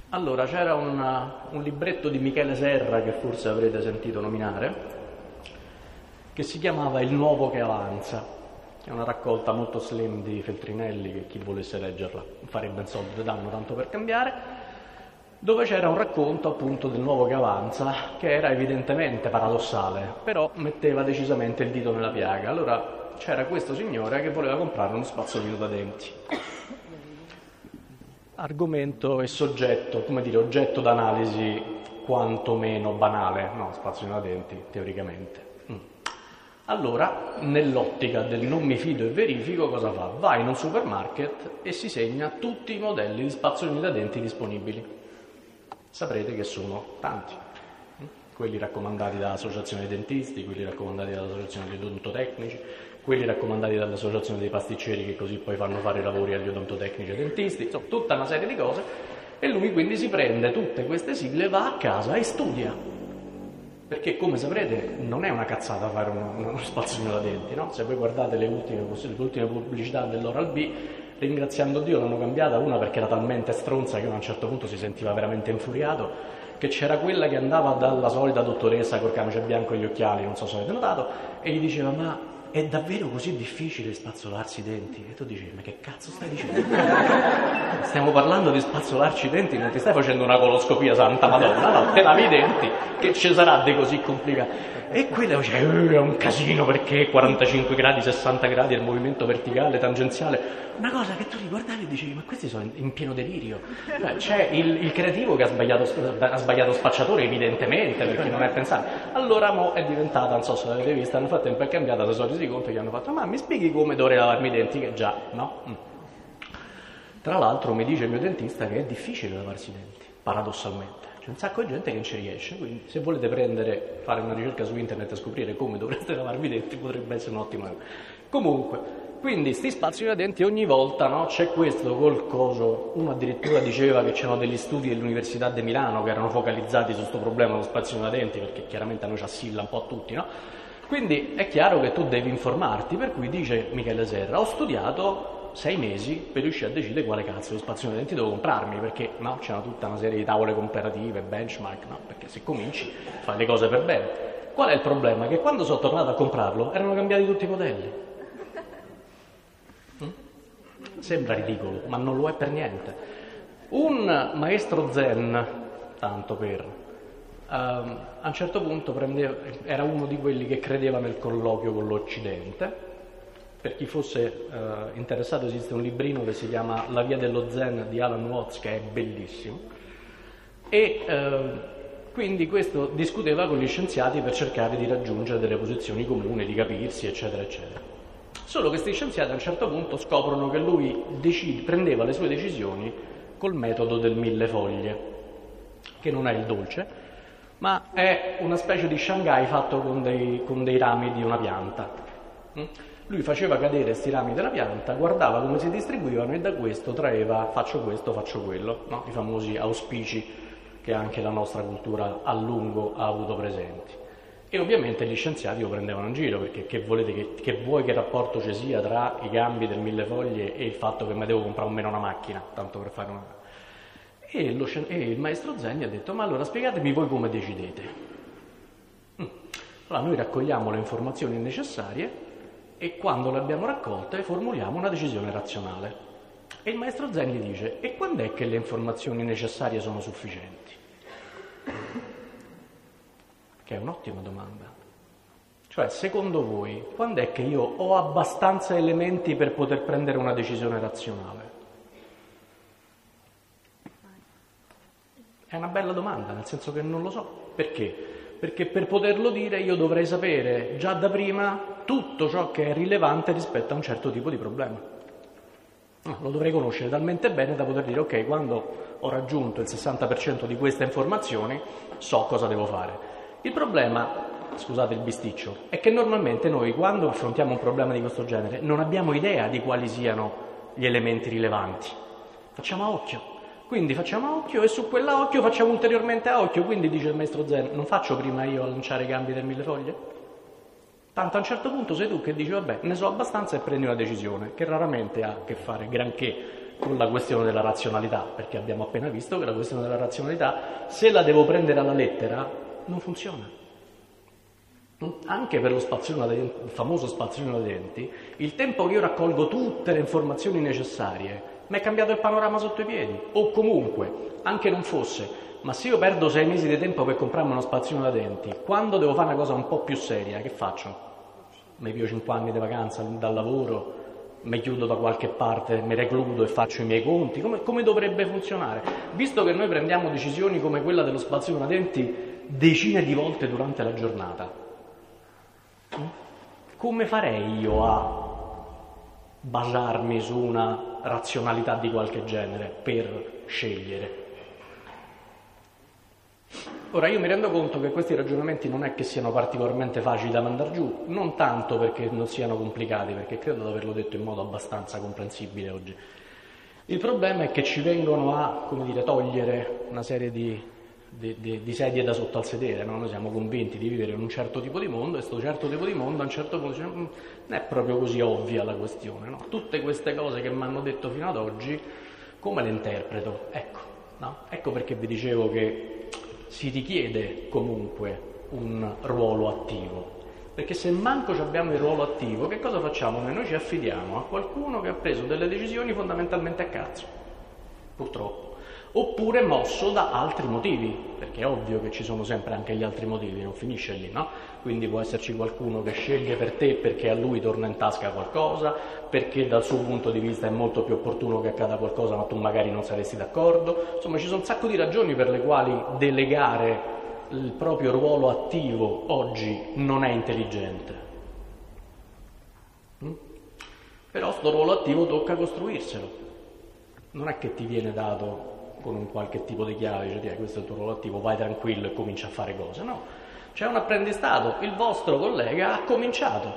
Allora, c'era un libretto di Michele Serra, che forse avrete sentito nominare, che si chiamava Il nuovo che avanza. È una raccolta molto slim di Feltrinelli, che chi volesse leggerla farebbe un soldo di danno tanto per cambiare, dove c'era un racconto appunto del nuovo che avanza, che era evidentemente paradossale, però metteva decisamente il dito nella piaga. Allora c'era questo signore che voleva comprare uno spazzolino da denti. Argomento e soggetto, come dire, oggetto d'analisi quantomeno banale, no, spazzolino da denti, teoricamente. Allora, nell'ottica del non mi fido e verifico, cosa fa? Va in un supermarket e si segna tutti i modelli di spazzolini da denti disponibili. Saprete che sono tanti. Quelli raccomandati dall'associazione dei dentisti, quelli raccomandati dall'associazione degli odontotecnici, quelli raccomandati dall'associazione dei pasticceri, che così poi fanno fare i lavori agli odontotecnici e dentisti, insomma tutta una serie di cose, e lui quindi si prende tutte queste sigle, va a casa e studia, perché come saprete non è una cazzata fare uno spazzolino da denti, no? Se voi guardate le ultime pubblicità dell'Oral-B, ringraziando Dio l'hanno cambiata, una perché era talmente stronza che a un certo punto si sentiva veramente infuriato, che c'era quella che andava dalla solita dottoressa col camice bianco e gli occhiali, non so se avete notato, e gli diceva: ma è davvero così difficile spazzolarsi i denti? E tu dici: ma che cazzo stai dicendo? Stiamo parlando di spazzolarci i denti, non ti stai facendo una coloscopia, santa madonna, no, te lavi i denti, che ci sarà di così complicato? E quella dice: è un casino, perché 45 gradi, 60 gradi, il movimento verticale, tangenziale, una cosa che tu riguardavi e dicevi: ma questi sono in pieno delirio. C'è il creativo che ha sbagliato spacciatore, evidentemente, perché non è pensato. Allora mo è diventata, non so se l'avete vista, nel frattempo è cambiata, si sono resi conto che hanno fatto: ma mi spieghi come dovrei lavarmi i denti? Che già, no? Tra l'altro mi dice il mio dentista che è difficile lavarsi i denti, paradossalmente. C'è un sacco di gente che non ci riesce, quindi se volete fare una ricerca su internet e scoprire come dovreste lavarvi i denti, potrebbe essere un'ottima cosa. Comunque, quindi sti spazzolini da denti ogni volta, no? C'è questo col coso. Uno addirittura diceva che c'erano degli studi dell'Università di Milano che erano focalizzati su questo problema dello spazzolino da denti, perché chiaramente a noi ci assilla un po' a tutti, no? Quindi è chiaro che tu devi informarti, per cui dice Michele Serra: ho studiato 6 mesi per riuscire a decidere quale cazzo di spazzolino da denti devo comprarmi, perché no, c'era tutta una serie di tavole comparative, benchmark, no? Perché se cominci fai le cose per bene. Qual è il problema? Che quando sono tornato a comprarlo erano cambiati tutti i modelli. Sembra ridicolo, ma non lo è per niente. Un maestro zen, tanto per, a un certo punto era uno di quelli che credeva nel colloquio con l'Occidente. Per chi fosse interessato, esiste un librino che si chiama La via dello zen di Alan Watts, che è bellissimo, e quindi questo discuteva con gli scienziati per cercare di raggiungere delle posizioni comuni, di capirsi, eccetera, eccetera. Solo che questi scienziati a un certo punto scoprono che lui prendeva le sue decisioni col metodo del 1000 foglie, che non è il dolce, ma è una specie di Shanghai fatto con dei rami di una pianta. Lui faceva cadere questi rami della pianta, guardava come si distribuivano e da questo traeva: faccio questo, faccio quello, no? I famosi auspici che anche la nostra cultura a lungo ha avuto presenti. E ovviamente gli scienziati lo prendevano in giro, perché che vuoi che rapporto ci sia tra i gambi del 1000 foglie e il fatto che mi devo comprare almeno una macchina, tanto per fare una... E il maestro Zen gli ha detto: ma allora spiegatemi voi come decidete. Allora noi raccogliamo le informazioni necessarie e quando le abbiamo raccolte formuliamo una decisione razionale. E il maestro Zen gli dice: e quando è che le informazioni necessarie sono sufficienti? Che è un'ottima domanda. Cioè, secondo voi, quando è che io ho abbastanza elementi per poter prendere una decisione razionale? È una bella domanda, nel senso che non lo so. Perché? Perché per poterlo dire io dovrei sapere già da prima tutto ciò che è rilevante rispetto a un certo tipo di problema. Lo dovrei conoscere talmente bene da poter dire: ok, quando ho raggiunto il 60% di queste informazioni so cosa devo fare. Il problema, scusate il bisticcio, è che normalmente noi quando affrontiamo un problema di questo genere non abbiamo idea di quali siano gli elementi rilevanti. Facciamo a occhio. Quindi facciamo a occhio e su quella occhio facciamo ulteriormente a occhio. Quindi dice il maestro Zen: non faccio prima io a lanciare i gambi del 1000 foglie? Tanto a un certo punto sei tu che dici: vabbè, ne so abbastanza, e prendi una decisione che raramente ha a che fare granché con la questione della razionalità, perché abbiamo appena visto che la questione della razionalità, se la devo prendere alla lettera, non funziona. Anche per lo spazzolino il famoso spazzolino da denti, il tempo che io raccolgo tutte le informazioni necessarie, mi è cambiato il panorama sotto i piedi. O comunque, anche non fosse, ma se io perdo 6 mesi di tempo per comprarmi uno spazzolino da denti, quando devo fare una cosa un po' più seria, che faccio? Mi pio 5 anni di vacanza dal lavoro, mi chiudo da qualche parte, mi recludo e faccio i miei conti. Come dovrebbe funzionare? Visto che noi prendiamo decisioni come quella dello spazzolino da denti decine di volte durante la giornata, come farei io a basarmi su una razionalità di qualche genere per scegliere? Ora, io mi rendo conto che questi ragionamenti non è che siano particolarmente facili da mandare giù, non tanto perché non siano complicati, perché credo di averlo detto in modo abbastanza comprensibile oggi. Il problema è che ci vengono a, togliere una serie di sedie da sotto al sedere, no? Noi siamo convinti di vivere in un certo tipo di mondo e questo certo tipo di mondo a un certo punto non è proprio così ovvia la questione, no? Tutte queste cose che mi hanno detto fino ad oggi, come le interpreto? Ecco perché vi dicevo che si richiede comunque un ruolo attivo, perché se manco abbiamo il ruolo attivo, che cosa facciamo? Noi ci affidiamo a qualcuno che ha preso delle decisioni fondamentalmente a cazzo, purtroppo, oppure mosso da altri motivi, perché è ovvio che ci sono sempre anche gli altri motivi, non finisce lì, no? Quindi può esserci qualcuno che sceglie per te perché a lui torna in tasca qualcosa, perché dal suo punto di vista è molto più opportuno che accada qualcosa ma tu magari non saresti d'accordo. Insomma, ci sono un sacco di ragioni per le quali delegare il proprio ruolo attivo oggi non è intelligente. Però sto ruolo attivo tocca costruirselo, non è che ti viene dato con un qualche tipo di chiave, cioè questo è il tuo ruolo attivo, vai tranquillo e comincia a fare cose, no? C'è un apprendistato, il vostro collega ha cominciato,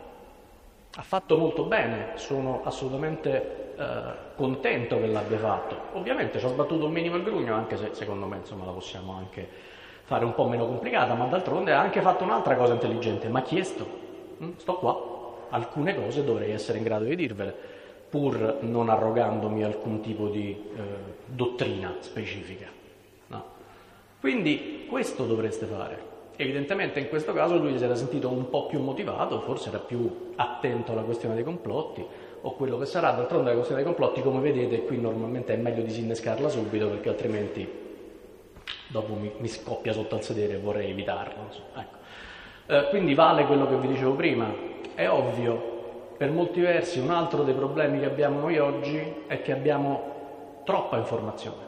ha fatto molto bene, sono assolutamente contento che l'abbia fatto. Ovviamente ci ha sbattuto un minimo il grugno, anche se secondo me la possiamo anche fare un po' meno complicata, ma d'altronde ha anche fatto un'altra cosa intelligente, mi ha chiesto, sto qua, alcune cose dovrei essere in grado di dirvele, pur non arrogandomi alcun tipo di dottrina specifica, no? Quindi questo dovreste fare. Evidentemente in questo caso lui si era sentito un po' più motivato, forse era più attento alla questione dei complotti o quello che sarà. D'altronde la questione dei complotti, come vedete, qui normalmente è meglio disinnescarla subito, perché altrimenti dopo mi scoppia sotto al sedere e vorrei evitarlo, ecco. Quindi vale quello che vi dicevo prima, è ovvio. Per molti versi un altro dei problemi che abbiamo noi oggi è che abbiamo troppa informazione.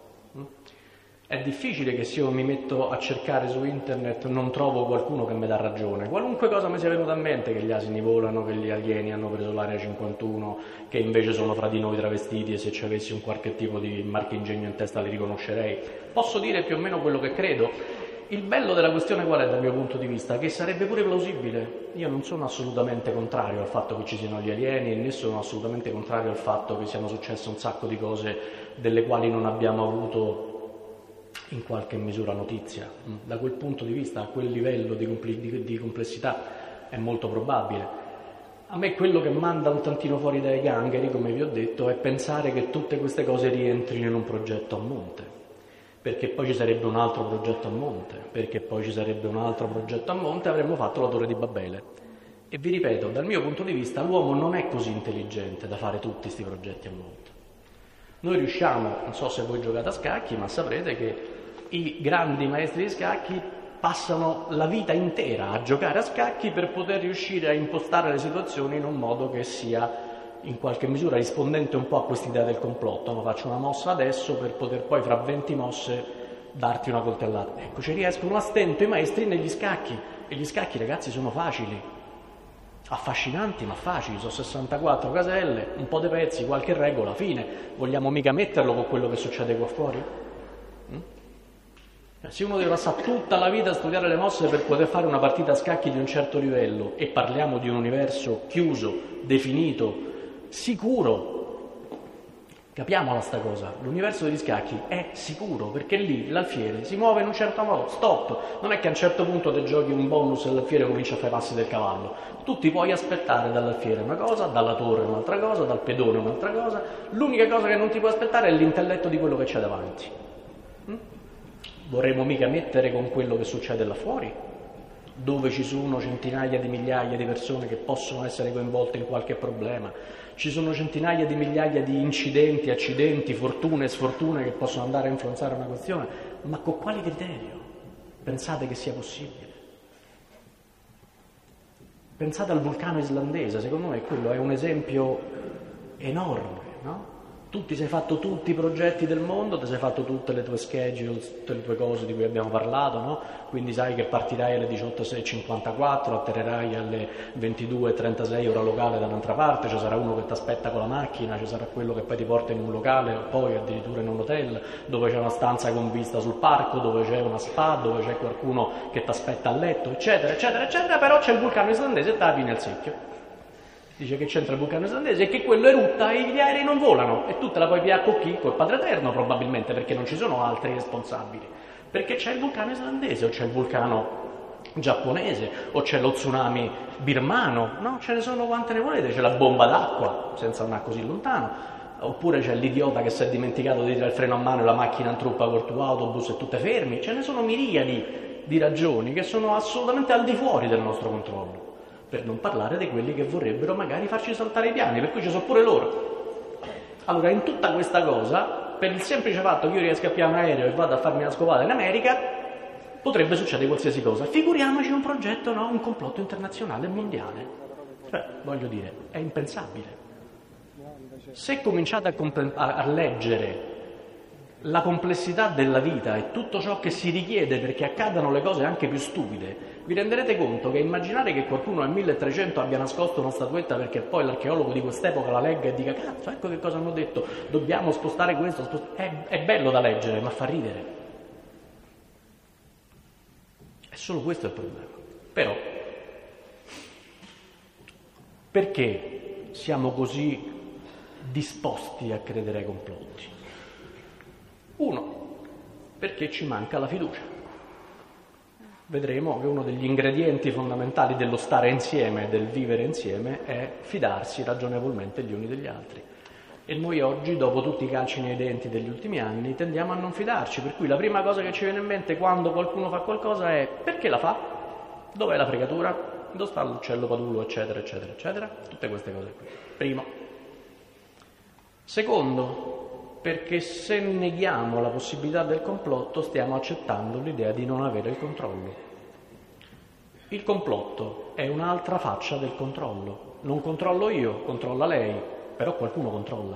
È difficile che se io mi metto a cercare su internet non trovo qualcuno che mi dà ragione. Qualunque cosa mi sia venuta in mente, che gli asini volano, che gli alieni hanno preso l'area 51, che invece sono fra di noi travestiti e se ci avessi un qualche tipo di marchingegno in testa li riconoscerei. Posso dire più o meno quello che credo. Il bello della questione qual è dal mio punto di vista? Che sarebbe pure plausibile. Io non sono assolutamente contrario al fatto che ci siano gli alieni, né sono assolutamente contrario al fatto che siano successe un sacco di cose delle quali non abbiamo avuto in qualche misura notizia. Da quel punto di vista, a quel livello di complessità è molto probabile. A me quello che manda un tantino fuori dai gangheri, come vi ho detto, è pensare che tutte queste cose rientrino in un progetto a monte, perché poi ci sarebbe un altro progetto a monte, perché poi ci sarebbe un altro progetto a monte, avremmo fatto la Torre di Babele. E vi ripeto, dal mio punto di vista l'uomo non è così intelligente da fare tutti questi progetti a monte. Noi riusciamo, non so se voi giocate a scacchi, ma saprete che i grandi maestri di scacchi passano la vita intera a giocare a scacchi per poter riuscire a impostare le situazioni in un modo che sia in qualche misura rispondente un po' a quest'idea del complotto. No? Faccio una mossa adesso per poter poi fra 20 mosse darti una coltellata. Ecco, ci riescono a stento i maestri negli scacchi, e gli scacchi, ragazzi, sono facili, affascinanti ma facili, sono 64 caselle, un po' di pezzi, qualche regola, fine. Vogliamo mica metterlo con quello che succede qua fuori? Se uno deve passare tutta la vita a studiare le mosse per poter fare una partita a scacchi di un certo livello, e parliamo di un universo chiuso, definito, sicuro, Capiamola sta cosa, l'universo degli scacchi è sicuro, perché lì l'alfiere si muove in un certo modo, stop, non è che a un certo punto ti giochi un bonus e l'alfiere comincia a fare i passi del cavallo, tu ti puoi aspettare dall'alfiere una cosa, dalla torre un'altra cosa, dal pedone un'altra cosa, l'unica cosa che non ti puoi aspettare è l'intelletto di quello che c'è davanti. Vorremmo mica mettere con quello che succede là fuori, dove ci sono centinaia di migliaia di persone che possono essere coinvolte in qualche problema, ci sono centinaia di migliaia di incidenti, accidenti, fortune e sfortune che possono andare a influenzare una questione, ma con quale criterio pensate che sia possibile? Pensate al vulcano islandese, secondo me quello è un esempio enorme, no? Tu ti sei fatto tutti i progetti del mondo, ti sei fatto tutte le tue schedule, tutte le tue cose di cui abbiamo parlato, no? Quindi sai che partirai alle 18:54, atterrerai alle 22:36 ora locale da un'altra parte, ci sarà uno che ti aspetta con la macchina, ci sarà quello che poi ti porta in un locale, poi addirittura in un hotel, dove c'è una stanza con vista sul parco, dove c'è una spa, dove c'è qualcuno che ti aspetta a letto, eccetera, eccetera, eccetera, però c'è il vulcano islandese e tavi nel secchio. Dice che c'entra il vulcano islandese e che quello erutta e gli aerei non volano e tu te la puoi pigliare con chi? Col Padre Eterno probabilmente, perché non ci sono altri responsabili, perché c'è il vulcano islandese o c'è il vulcano giapponese o c'è lo tsunami birmano, no? Ce ne sono quante ne volete, c'è la bomba d'acqua senza andare così lontano, oppure c'è l'idiota che si è dimenticato di tirare il freno a mano e la macchina intruppa col tuo autobus e tu te fermi, ce ne sono miriadi di ragioni che sono assolutamente al di fuori del nostro controllo. Per non parlare di quelli che vorrebbero magari farci saltare i piani, per cui ci sono pure loro. Allora, in tutta questa cosa, per il semplice fatto che io riesca a pigliare un aereo e vado a farmi una scopata in America, potrebbe succedere qualsiasi cosa. Figuriamoci un progetto, no? Un complotto internazionale mondiale. Cioè, voglio dire, è impensabile. Se cominciate a leggere la complessità della vita e tutto ciò che si richiede perché accadano le cose anche più stupide, vi renderete conto che immaginare che qualcuno nel 1300 abbia nascosto una statuetta perché poi l'archeologo di quest'epoca la legga e dica cazzo, ecco che cosa hanno detto, dobbiamo spostare questo, è bello da leggere, ma fa ridere. È solo questo il problema. Però, perché siamo così disposti a credere ai complotti? Uno, perché ci manca la fiducia. Vedremo che uno degli ingredienti fondamentali dello stare insieme, del vivere insieme, è fidarsi ragionevolmente gli uni degli altri. E noi oggi, dopo tutti i calci nei denti degli ultimi anni, tendiamo a non fidarci, per cui la prima cosa che ci viene in mente quando qualcuno fa qualcosa è perché la fa? Dov'è la fregatura? Dove sta l'uccello padullo, eccetera, eccetera, eccetera? Tutte queste cose qui. Primo. Secondo, perché se neghiamo la possibilità del complotto stiamo accettando l'idea di non avere il controllo. Il complotto è un'altra faccia del controllo. Non controllo io, controlla lei, però qualcuno controlla.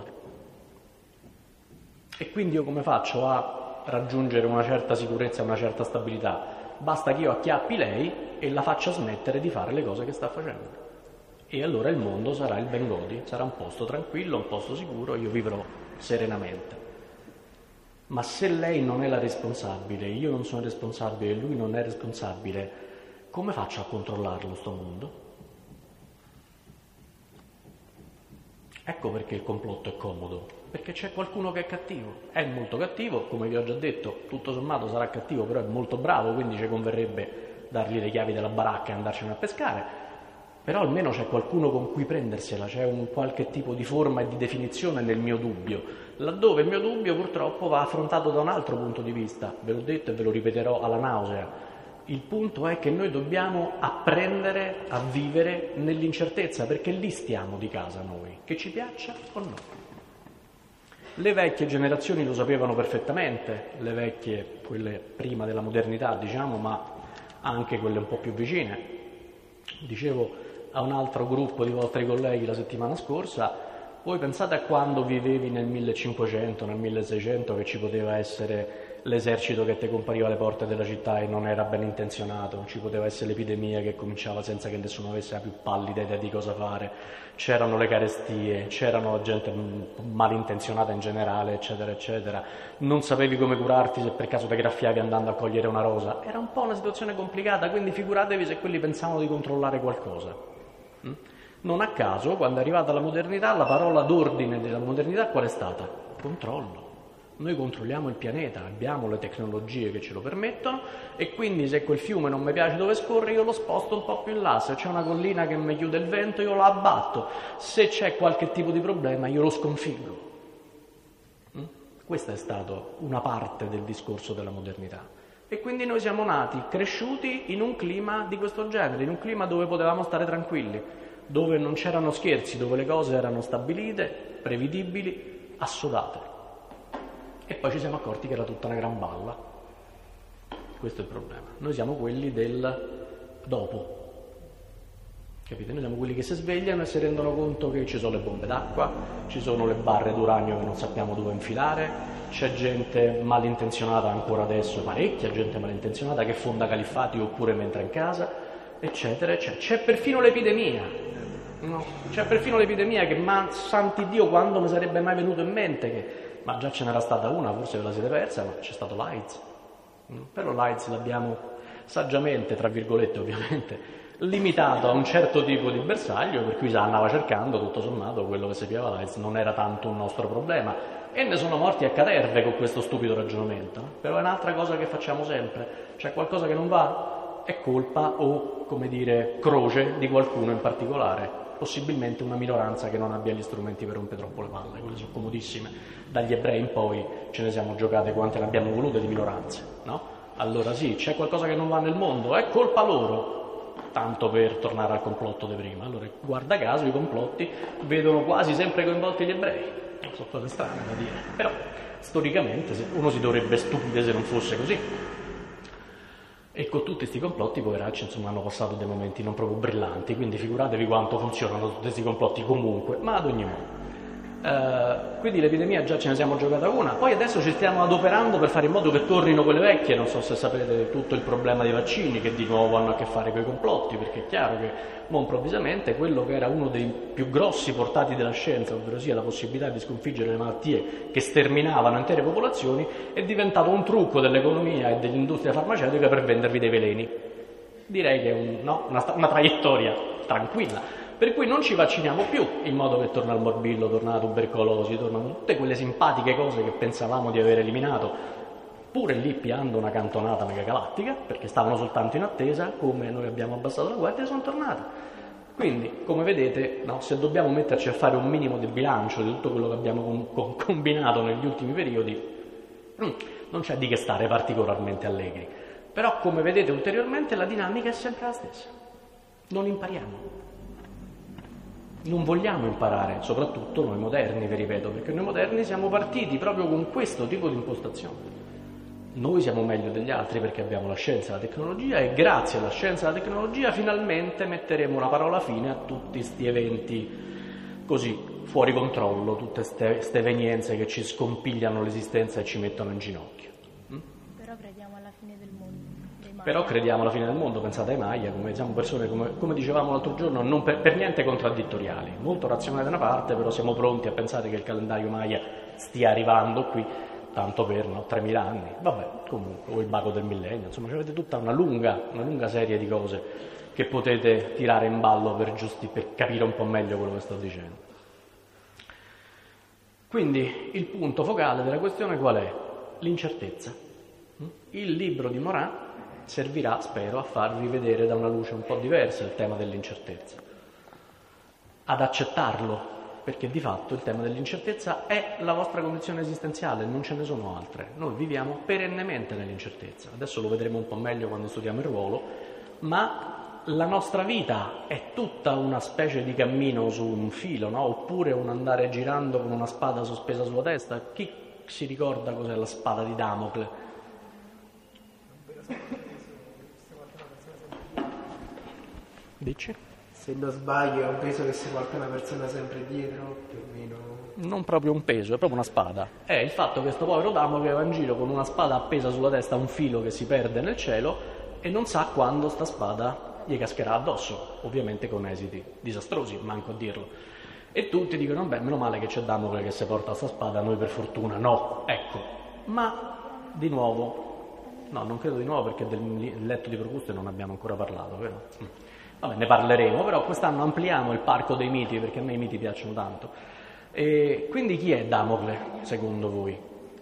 E quindi io come faccio a raggiungere una certa sicurezza e una certa stabilità? Basta che io acchiappi lei e la faccia smettere di fare le cose che sta facendo. E allora il mondo sarà il Bengodi, sarà un posto tranquillo, un posto sicuro, io vivrò serenamente. Ma se lei non è la responsabile, io non sono responsabile e lui non è responsabile, come faccio a controllarlo sto mondo? Ecco perché il complotto è comodo, perché c'è qualcuno che è cattivo, è molto cattivo, come vi ho già detto, tutto sommato sarà cattivo, però è molto bravo, quindi ci converrebbe dargli le chiavi della baracca e andarcene a pescare. Però almeno c'è qualcuno con cui prendersela, c'è un qualche tipo di forma e di definizione nel mio dubbio, laddove il mio dubbio purtroppo va affrontato da un altro punto di vista, ve l'ho detto e ve lo ripeterò alla nausea. Il punto è che noi dobbiamo apprendere a vivere nell'incertezza, perché lì stiamo di casa noi, che ci piaccia o no. Le vecchie generazioni lo sapevano perfettamente, le vecchie, quelle prima della modernità diciamo, ma anche quelle un po' più vicine. Dicevo a un altro gruppo di vostri colleghi la settimana scorsa, voi pensate a quando vivevi nel 1500, nel 1600, che ci poteva essere l'esercito che ti compariva alle porte della città e non era ben intenzionato, ci poteva essere l'epidemia che cominciava senza che nessuno avesse la più pallida idea di cosa fare, c'erano le carestie, c'erano la gente malintenzionata in generale, eccetera, eccetera, non sapevi come curarti se per caso ti graffiavi andando a cogliere una rosa, era un po' una situazione complicata, quindi figuratevi se quelli pensavano di controllare qualcosa. Non a caso, quando è arrivata la modernità, la parola d'ordine della modernità qual è stata? controllo. Noi controlliamo il pianeta, abbiamo le tecnologie che ce lo permettono e quindi se quel fiume non mi piace dove scorre io lo sposto un po' più in là, se c'è una collina che mi chiude il vento io la abbatto, se c'è qualche tipo di problema io lo sconfiggo. Questa è stata una parte del discorso della modernità. E quindi noi siamo nati, cresciuti in un clima di questo genere, in un clima dove potevamo stare tranquilli, dove non c'erano scherzi, dove le cose erano stabilite, prevedibili, assodate. E poi ci siamo accorti che era tutta una gran balla. Questo è il problema. Noi siamo quelli del dopo. Capite? Noi siamo quelli che si svegliano e si rendono conto che ci sono le bombe d'acqua, ci sono le barre d'uranio che non sappiamo dove infilare, c'è gente malintenzionata ancora adesso, parecchia gente malintenzionata che fonda califfati oppure mentre è in casa, eccetera, eccetera. C'è perfino l'epidemia. No? C'è perfino l'epidemia che, ma santi Dio, quando mi sarebbe mai venuto in mente che... Ma già ce n'era stata una, forse ve la siete persa, ma c'è stato l'AIDS. Però l'AIDS l'abbiamo saggiamente, tra virgolette ovviamente, limitato a un certo tipo di bersaglio, per cui si andava cercando, tutto sommato, quello che sapeva l'AIDS non era tanto un nostro problema. E ne sono morti a caterve con questo stupido ragionamento. Però è un'altra cosa che facciamo sempre. C'è qualcosa che non va? È colpa o, come dire, croce di qualcuno in particolare. Possibilmente una minoranza che non abbia gli strumenti per rompere troppo le palle, quelle sono comodissime. Dagli ebrei in poi ce ne siamo giocate quante ne abbiamo volute di minoranze, no? Allora sì, c'è qualcosa che non va nel mondo, è colpa loro, tanto per tornare al complotto di prima. Allora, guarda caso, i complotti vedono quasi sempre coinvolti gli ebrei, sono cose strane da dire, però storicamente uno si dovrebbe stupire se non fosse così. E con tutti questi complotti, poveracci, insomma, hanno passato dei momenti non proprio brillanti, quindi figuratevi quanto funzionano tutti questi complotti comunque, ma ad ogni modo. Quindi l'epidemia già ce ne siamo giocata una, poi adesso ci stiamo adoperando per fare in modo che tornino quelle vecchie, non so se sapete tutto il problema dei vaccini che di nuovo hanno a che fare con i complotti, perché è chiaro che improvvisamente quello che era uno dei più grossi portati della scienza, ovvero sia la possibilità di sconfiggere le malattie che sterminavano intere popolazioni, è diventato un trucco dell'economia e dell'industria farmaceutica per vendervi dei veleni. Direi che è una traiettoria tranquilla. Per cui non ci vacciniamo più, in modo che torna il morbillo, torna la tubercolosi, tornano tutte quelle simpatiche cose che pensavamo di aver eliminato, pure lì piando una cantonata megagalattica, perché stavano soltanto in attesa, come noi abbiamo abbassato la guardia e sono tornate. Quindi, come vedete, no, se dobbiamo metterci a fare un minimo di bilancio di tutto quello che abbiamo combinato negli ultimi periodi, non c'è di che stare particolarmente allegri. Però, come vedete ulteriormente, la dinamica è sempre la stessa. Non impariamo. Non vogliamo imparare, soprattutto noi moderni, vi ripeto, perché noi moderni siamo partiti proprio con questo tipo di impostazione. Noi siamo meglio degli altri perché abbiamo la scienza e la tecnologia e grazie alla scienza e alla tecnologia finalmente metteremo una parola fine a tutti questi eventi così fuori controllo, tutte queste evenienze che ci scompigliano l'esistenza e ci mettono in ginocchio. Però crediamo alla fine del mondo. Però crediamo alla fine del mondo, pensate ai Maya, siamo persone, come dicevamo l'altro giorno, non per niente contraddittoriali, molto razionali da una parte, però siamo pronti a pensare che il calendario Maya stia arrivando qui, tanto per 3.000 anni, vabbè, comunque, o il baco del millennio, insomma, avete tutta una lunga serie di cose che potete tirare in ballo per capire un po' meglio quello che sto dicendo. Quindi il punto focale della questione qual è? L'incertezza. Il libro di Morin servirà, spero, a farvi vedere da una luce un po' diversa il tema dell'incertezza, ad accettarlo, perché di fatto il tema dell'incertezza è la vostra condizione esistenziale, non ce ne sono altre. Noi viviamo perennemente nell'incertezza, adesso lo vedremo un po' meglio quando studiamo il ruolo, ma la nostra vita è tutta una specie di cammino su un filo, no? Oppure un andare girando con una spada sospesa sulla testa. Chi si ricorda cos'è la spada di Damocle? Dici? Se non sbaglio è un peso che si porta una persona sempre dietro, più o meno. Non proprio un peso, è proprio una spada. È il fatto che questo povero Damocle va in giro con una spada appesa sulla testa a un filo che si perde nel cielo e non sa quando sta spada gli cascherà addosso, ovviamente con esiti disastrosi, manco a dirlo. E tutti dicono, beh, meno male che c'è Damocle che si porta sta spada, noi per fortuna no, ecco. Ma, di nuovo, no, non credo di nuovo perché del letto di Procuste non abbiamo ancora parlato, vero? Vabbè, ne parleremo, però quest'anno ampliamo il parco dei miti, perché a me i miti piacciono tanto. E quindi chi è Damocle, secondo voi?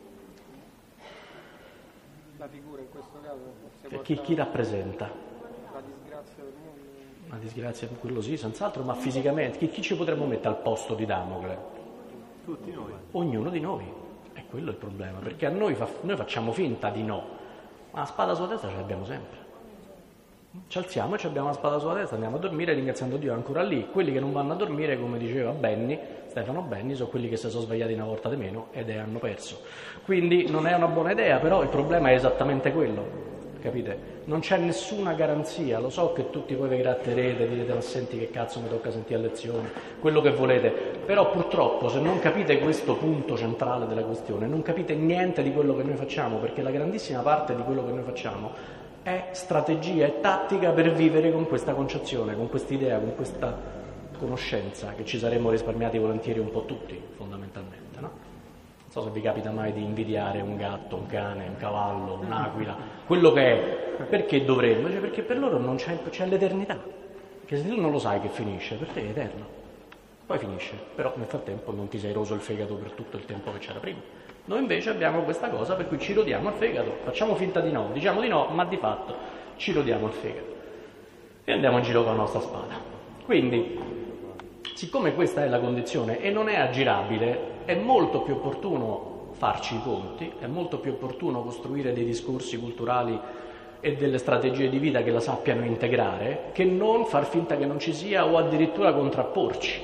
La figura in questo caso Chi rappresenta? la disgrazia del mondo. Una disgrazia per quello sì, senz'altro, ma fisicamente chi ci potremmo mettere al posto di Damocle? Tutti noi. Ognuno di noi. È quello il problema, perché a noi facciamo finta di no, ma la spada sulla testa ce l'abbiamo sempre. Ci alziamo e ci abbiamo la spada sulla testa, andiamo a dormire ringraziando Dio è ancora lì. Quelli che non vanno a dormire, come diceva Stefano Benni, sono quelli che si sono svegliati una volta di meno ed hanno perso. Quindi non è una buona idea, però il problema è esattamente quello. Capite? Non c'è nessuna garanzia, lo so che tutti voi vi gratterete, direte ma senti che cazzo mi tocca sentire a lezione, quello che volete, però purtroppo se non capite questo punto centrale della questione, non capite niente di quello che noi facciamo, perché la grandissima parte di quello che noi facciamo è strategia e tattica per vivere con questa concezione, con quest'idea, con questa conoscenza che ci saremmo risparmiati volentieri un po' tutti, fondamentalmente, no? Non so se vi capita mai di invidiare un gatto, un cane, un cavallo, un'aquila, quello che è. Perché dovremmo? Cioè, perché per loro non c'è l'eternità. Perché se tu non lo sai che finisce, per te è eterno. Poi finisce, però nel frattempo non ti sei roso il fegato per tutto il tempo che c'era prima. Noi invece abbiamo questa cosa per cui ci rodiamo il fegato, facciamo finta di no, diciamo di no, ma di fatto ci rodiamo il fegato. E andiamo in giro con la nostra spada. Quindi, siccome questa è la condizione e non è aggirabile, è molto più opportuno farci i conti, è molto più opportuno costruire dei discorsi culturali e delle strategie di vita che la sappiano integrare, che non far finta che non ci sia o addirittura contrapporci.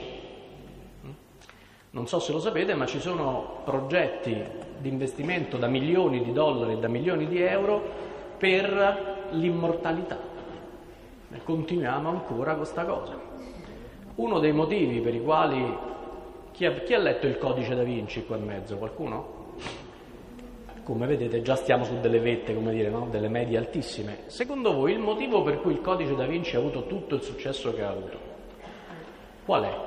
Non so se lo sapete, ma ci sono progetti di investimento da milioni di dollari e da milioni di euro per l'immortalità. E continuiamo ancora questa cosa. Uno dei motivi per i quali... Chi ha letto il Codice da Vinci qua in mezzo? Qualcuno? Come vedete già stiamo su delle vette, come dire, no? Delle medie altissime. Secondo voi il motivo per cui il Codice da Vinci ha avuto tutto il successo che ha avuto? Qual è?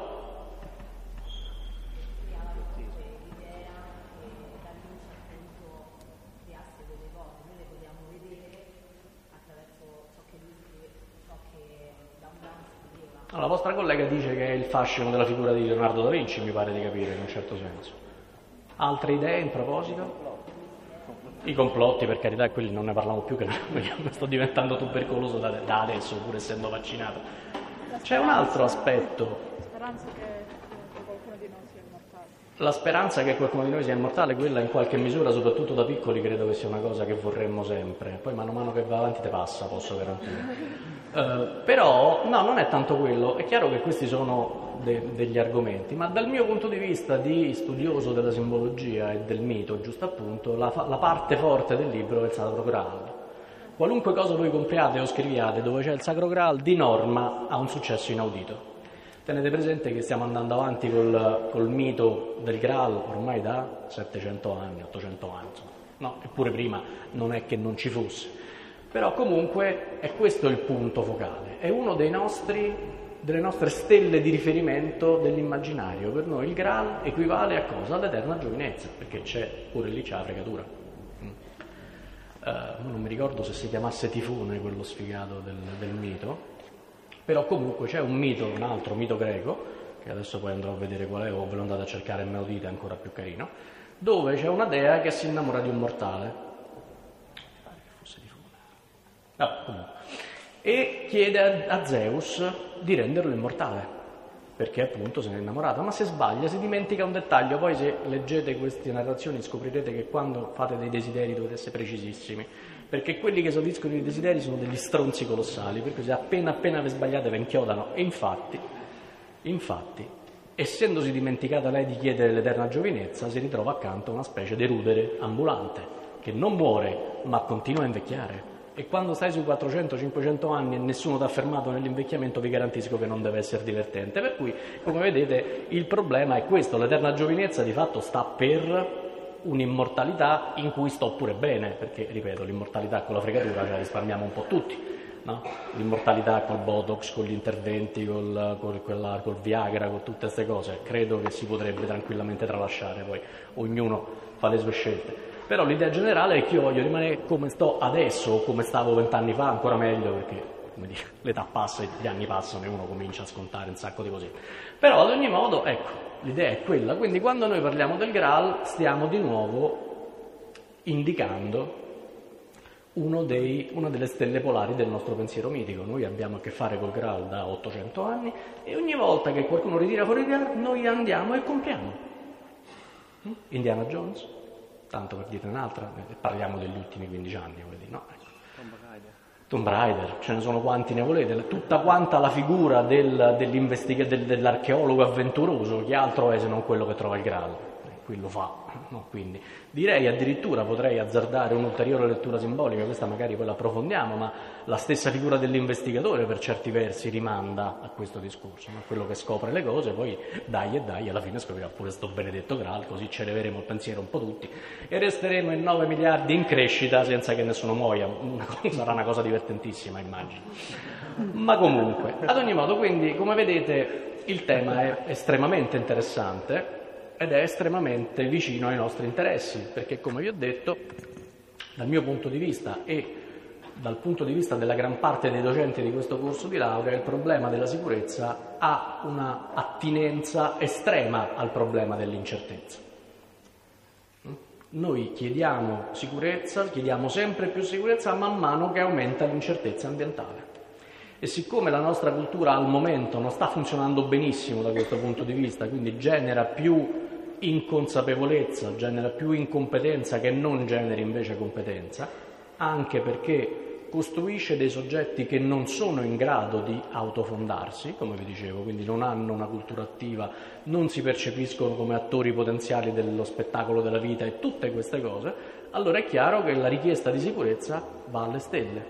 La vostra collega dice che è il fascino della figura di Leonardo da Vinci, mi pare di capire in un certo senso. Altre idee in proposito? I complotti, per carità, quelli non ne parliamo più, che sto diventando tubercoloso da adesso, pur essendo vaccinato. C'è un altro aspetto. Speranza che qualcuno di noi sia immortale. La speranza che qualcuno di noi sia immortale, quella in qualche misura, soprattutto da piccoli, credo che sia una cosa che vorremmo sempre. Poi mano a mano che va avanti te passa, posso garantire. Però no, non è tanto quello. È chiaro che questi sono degli argomenti, ma dal mio punto di vista di studioso della simbologia e del mito, giusto appunto, la parte forte del libro è il Sacro Graal. Qualunque cosa voi compriate o scriviate dove c'è il Sacro Graal, di norma ha un successo inaudito. Tenete presente che stiamo andando avanti col mito del Graal ormai da 700 anni, 800 anni, insomma. No, eppure prima non è che non ci fosse. Però comunque è questo il punto focale, è uno delle nostre stelle di riferimento dell'immaginario. Per noi il Graal equivale a cosa? All'eterna giovinezza, perché pure lì c'è la fregatura. Non mi ricordo se si chiamasse Tifone quello sfigato del mito, però comunque c'è un altro mito greco, che adesso poi andrò a vedere qual è, o ve lo andate a cercare e me lo dite, è ancora più carino, dove c'è una dea che si innamora di un mortale. E chiede a Zeus di renderlo immortale, perché appunto se ne è innamorato, ma se sbaglia si dimentica un dettaglio. Poi se leggete queste narrazioni scoprirete che quando fate dei desideri dovete essere precisissimi, perché quelli che esaudiscono i desideri sono degli stronzi colossali, per cui se appena vi sbagliate ve inchiodano. E infatti, essendosi dimenticata lei di chiedere l'eterna giovinezza, si ritrova accanto a una specie di rudere ambulante che non muore ma continua a invecchiare. E quando stai sui 400-500 anni e nessuno ti ha fermato nell'invecchiamento, vi garantisco che non deve essere divertente. Per cui, come vedete, il problema è questo: l'eterna giovinezza di fatto sta per un'immortalità in cui sto pure bene, perché, ripeto, l'immortalità con la fregatura ce la risparmiamo un po' tutti, no? L'immortalità col Botox, con gli interventi, col Viagra, con tutte queste cose, credo che si potrebbe tranquillamente tralasciare, poi ognuno fa le sue scelte. Però l'idea generale è che io voglio rimanere come sto adesso o come stavo 20 anni fa, ancora meglio, perché come dire, l'età passa, gli anni passano e uno comincia a scontare un sacco di cose. Però ad ogni modo, ecco, L'idea è quella, quindi quando noi parliamo del Graal stiamo di nuovo indicando una delle stelle polari del nostro pensiero mitico. Noi abbiamo a che fare col Graal da 800 anni e ogni volta che qualcuno ritira fuori il Graal noi andiamo e compriamo. Indiana Jones, tanto per dire un'altra, parliamo degli ultimi 15 anni, no? Tomb Raider, ce ne sono quanti ne volete, tutta quanta la figura dell'archeologo avventuroso, che altro è se non quello che trova il Graal, quello fa, no? Quindi direi addirittura, potrei azzardare un'ulteriore lettura simbolica, questa magari poi la approfondiamo, ma la stessa figura dell'investigatore per certi versi rimanda a questo discorso, no? Quello che scopre le cose, poi dai, alla fine scoprirà pure sto benedetto Graal, così ci leveremo il pensiero un po' tutti e resteremo in 9 miliardi in crescita senza che nessuno muoia. Sarà una cosa divertentissima, immagino. Ma comunque, ad ogni modo, quindi, come vedete, il tema è estremamente interessante ed è estremamente vicino ai nostri interessi, perché, come vi ho detto, dal mio punto di vista e dal punto di vista della gran parte dei docenti di questo corso di laurea, il problema della sicurezza ha una attinenza estrema al problema dell'incertezza. Noi chiediamo sicurezza, chiediamo sempre più sicurezza man mano che aumenta l'incertezza ambientale. E siccome la nostra cultura al momento non sta funzionando benissimo da questo punto di vista, quindi genera più inconsapevolezza, genera più incompetenza che non generi invece competenza, anche perché costruisce dei soggetti che non sono in grado di autofondarsi, come vi dicevo, quindi non hanno una cultura attiva, non si percepiscono come attori potenziali dello spettacolo della vita e tutte queste cose, allora è chiaro che la richiesta di sicurezza va alle stelle.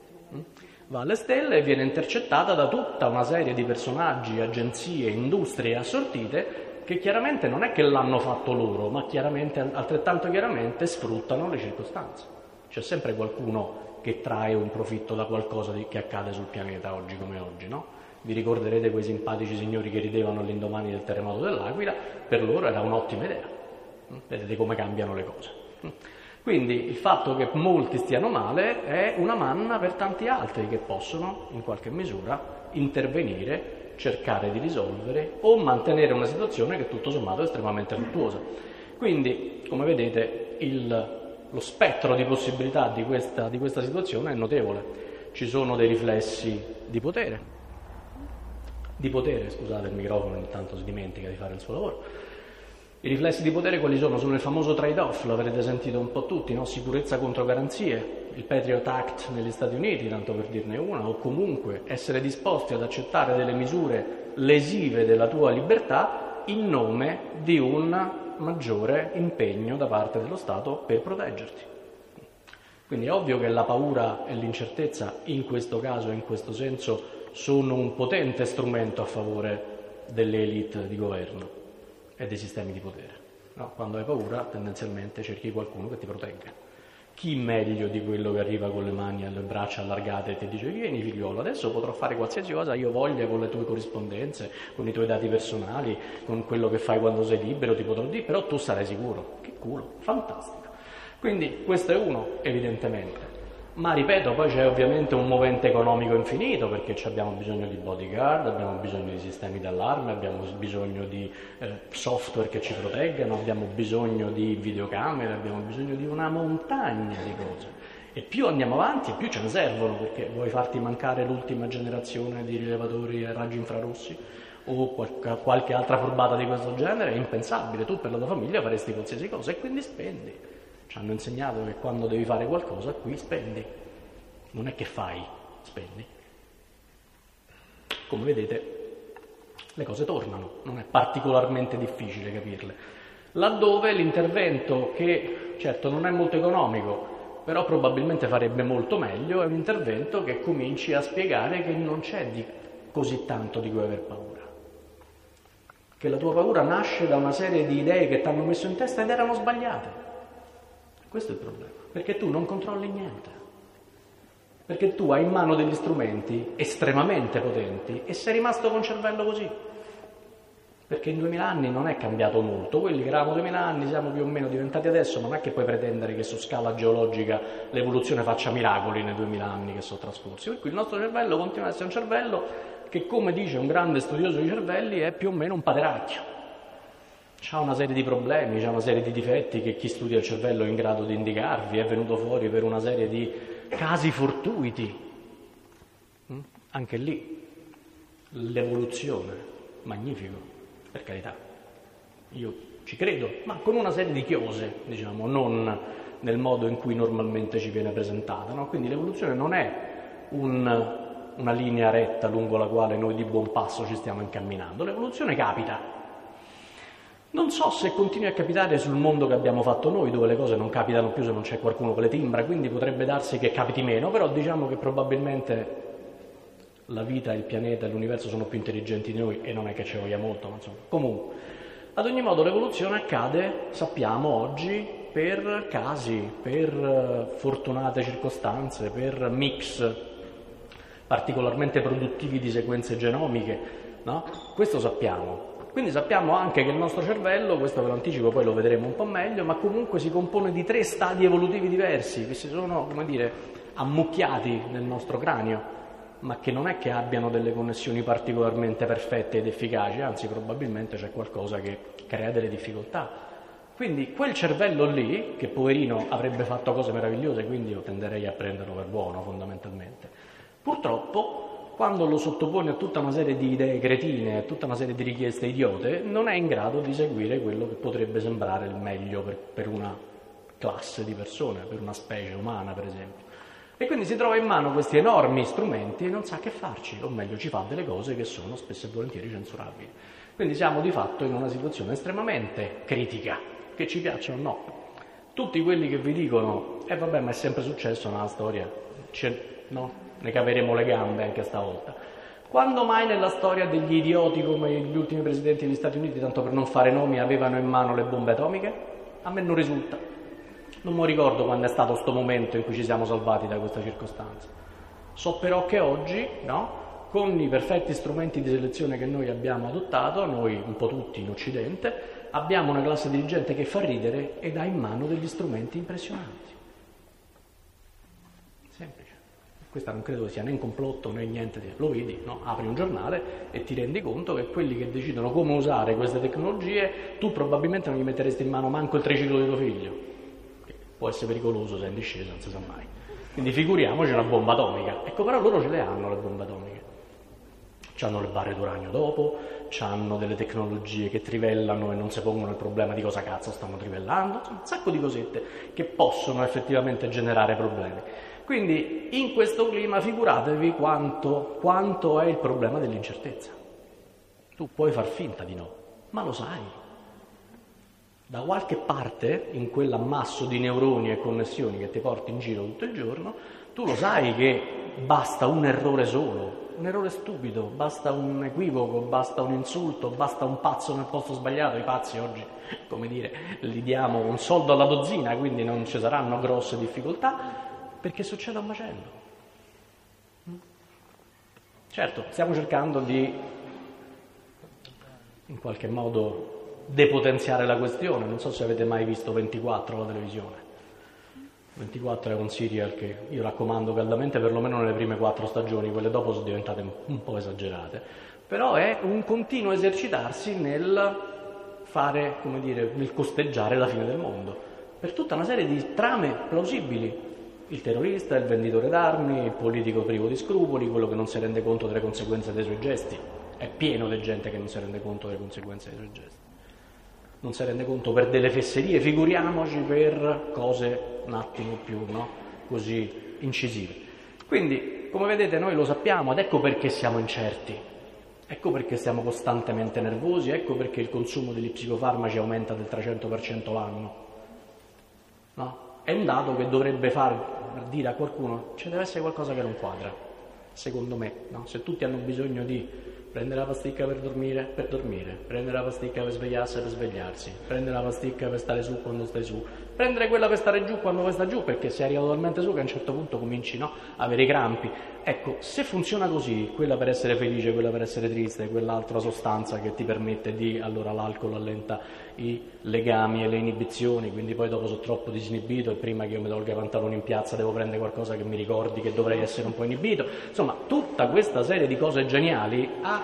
Va alle stelle e viene intercettata da tutta una serie di personaggi, agenzie, industrie assortite che chiaramente non è che l'hanno fatto loro, ma chiaramente, altrettanto chiaramente sfruttano le circostanze. C'è sempre qualcuno che trae un profitto da qualcosa che accade sul pianeta oggi come oggi, no? Vi ricorderete quei simpatici signori che ridevano all'indomani del terremoto dell'Aquila? Per loro era un'ottima idea. Vedete come cambiano le cose. Quindi il fatto che molti stiano male è una manna per tanti altri che possono, in qualche misura, intervenire, cercare di risolvere o mantenere una situazione che tutto sommato è estremamente virtuosa. Quindi, come vedete, lo spettro di possibilità di questa situazione è notevole. Ci sono dei riflessi di potere, scusate, il microfono ogni tanto si dimentica di fare il suo lavoro. I riflessi di potere quali sono? Sono il famoso trade-off, l'avrete sentito un po' tutti, no? Sicurezza contro garanzie, il Patriot Act negli Stati Uniti, tanto per dirne una, o comunque essere disposti ad accettare delle misure lesive della tua libertà in nome di un maggiore impegno da parte dello Stato per proteggerti. Quindi è ovvio che la paura e l'incertezza in questo caso, in questo senso, sono un potente strumento a favore delle elite di governo e dei sistemi di potere. No? Quando hai paura tendenzialmente cerchi qualcuno che ti protegga. Chi meglio di quello che arriva con le mani e le braccia allargate e ti dice vieni figliolo, adesso potrò fare qualsiasi cosa io voglia con le tue corrispondenze, con i tuoi dati personali, con quello che fai quando sei libero, ti potrò dire, però tu sarai sicuro. Che culo, fantastico. Quindi questo è uno, evidentemente. Ma ripeto, poi c'è ovviamente un movente economico infinito, perché abbiamo bisogno di bodyguard, abbiamo bisogno di sistemi d'allarme, abbiamo bisogno di software che ci proteggano, abbiamo bisogno di videocamere, abbiamo bisogno di una montagna di cose. E più andiamo avanti e più ce ne servono, perché vuoi farti mancare l'ultima generazione di rilevatori a raggi infrarossi o qualche altra furbata di questo genere? È impensabile, tu per la tua famiglia faresti qualsiasi cosa e quindi spendi. Ci hanno insegnato che quando devi fare qualcosa, qui spendi. Non è che fai, spendi. Come vedete, le cose tornano, non è particolarmente difficile capirle. Laddove l'intervento, che certo non è molto economico, però probabilmente farebbe molto meglio, è un intervento che cominci a spiegare che non c'è così tanto di cui aver paura. Che la tua paura nasce da una serie di idee che ti hanno messo in testa ed erano sbagliate. Questo è il problema, perché tu non controlli niente, perché tu hai in mano degli strumenti estremamente potenti e sei rimasto con il cervello così, perché in 2000 anni non è cambiato molto, quelli che eravamo 2000 anni siamo più o meno diventati adesso, ma non è che puoi pretendere che su scala geologica l'evoluzione faccia miracoli nei 2000 anni che sono trascorsi, per cui il nostro cervello continua ad essere un cervello che, come dice un grande studioso di cervelli, è più o meno un pateracchio. c'ha una serie di problemi, c'ha una serie di difetti che chi studia il cervello è in grado di indicarvi, è venuto fuori per una serie di casi fortuiti. Anche lì l'evoluzione, magnifico, per carità, io ci credo, ma con una serie di chiose, diciamo, non nel modo in cui normalmente ci viene presentata, no? Quindi l'evoluzione non è una linea retta lungo la quale noi di buon passo ci stiamo incamminando, l'evoluzione capita. Non so se continui a capitare sul mondo che abbiamo fatto noi, dove le cose non capitano più se non c'è qualcuno che le timbra, quindi potrebbe darsi che capiti meno, però diciamo che probabilmente la vita, il pianeta e l'universo sono più intelligenti di noi e non è che ci voglia molto, ma insomma. Comunque, ad ogni modo l'evoluzione accade, sappiamo oggi, per casi, per fortunate circostanze, per mix particolarmente produttivi di sequenze genomiche, no? Questo sappiamo. Quindi sappiamo anche che il nostro cervello, questo ve lo anticipo, poi lo vedremo un po' meglio, ma comunque si compone di 3 stadi evolutivi diversi che si sono, come dire, ammucchiati nel nostro cranio, ma che non è che abbiano delle connessioni particolarmente perfette ed efficaci, anzi probabilmente c'è qualcosa che crea delle difficoltà. Quindi quel cervello lì, che poverino avrebbe fatto cose meravigliose, quindi io tenderei a prenderlo per buono fondamentalmente, purtroppo quando lo sottopone a tutta una serie di idee cretine, a tutta una serie di richieste idiote, non è in grado di seguire quello che potrebbe sembrare il meglio per una classe di persone, per una specie umana per esempio. E quindi si trova in mano questi enormi strumenti e non sa che farci, o meglio ci fa delle cose che sono spesso e volentieri censurabili. Quindi siamo di fatto in una situazione estremamente critica, che ci piaccia o no. Tutti quelli che vi dicono, vabbè ma è sempre successo nella storia, no? Ne caveremo le gambe anche stavolta. Quando mai nella storia degli idioti come gli ultimi presidenti degli Stati Uniti, tanto per non fare nomi, avevano in mano le bombe atomiche? A me non risulta. Non mi ricordo quando è stato sto momento in cui ci siamo salvati da questa circostanza. So però che oggi, no, con i perfetti strumenti di selezione che noi abbiamo adottato, noi un po' tutti in Occidente, abbiamo una classe dirigente che fa ridere ed ha in mano degli strumenti impressionanti. Semplice. Questa non credo sia né un complotto né niente, lo vedi, no? Apri un giornale e ti rendi conto che quelli che decidono come usare queste tecnologie, tu probabilmente non gli metteresti in mano manco il triciclo di tuo figlio, che può essere pericoloso se è in discesa, non si sa mai. Quindi figuriamoci una bomba atomica. Ecco, però loro ce le hanno le bombe atomiche. C'hanno le barre d'uranio dopo, c'hanno delle tecnologie che trivellano e non si pongono il problema di cosa cazzo stanno trivellando, un sacco di cosette che possono effettivamente generare problemi. Quindi in questo clima figuratevi quanto è il problema dell'incertezza. Tu puoi far finta di no, ma lo sai. Da qualche parte, in quell'ammasso di neuroni e connessioni che ti porti in giro tutto il giorno, tu lo sai che basta un errore solo, un errore stupido, basta un equivoco, basta un insulto, basta un pazzo nel posto sbagliato. I pazzi oggi, come dire, li diamo un soldo alla dozzina, quindi non ci saranno grosse difficoltà, perché succede un macello. Certo, stiamo cercando di, in qualche modo, depotenziare la questione. Non so se avete mai visto 24 alla televisione. 24 è un serial che io raccomando caldamente, perlomeno nelle prime 4 stagioni, quelle dopo sono diventate un po' esagerate, però è un continuo esercitarsi nel fare, come dire, nel costeggiare la fine del mondo, per tutta una serie di trame plausibili. Il terrorista, il venditore d'armi, il politico privo di scrupoli, quello che non si rende conto delle conseguenze dei suoi gesti. È pieno di gente che non si rende conto delle conseguenze dei suoi gesti. Non si rende conto per delle fesserie, figuriamoci per cose un attimo più, no, così incisive. Quindi, come vedete, noi lo sappiamo ed ecco perché siamo incerti, ecco perché siamo costantemente nervosi, ecco perché il consumo degli psicofarmaci aumenta del 300% l'anno. No? È un dato che dovrebbe far dire a qualcuno c'è deve essere qualcosa che non quadra, secondo me, no? Se tutti hanno bisogno di prendere la pasticca per dormire, prendere la pasticca per svegliarsi, per svegliarsi, prendere la pasticca per stare su quando stai su, prendere quella per stare giù quando vuoi stare giù, perché sei arrivato talmente su che a un certo punto cominci, no, a avere i crampi. Ecco, se funziona così, quella per essere felice, quella per essere triste, quell'altra sostanza che ti permette di, allora l'alcol allenta i legami e le inibizioni, quindi poi dopo sono troppo disinibito e prima che io mi tolga i pantaloni in piazza devo prendere qualcosa che mi ricordi che dovrei essere un po' inibito. Insomma, tutta questa serie di cose geniali ha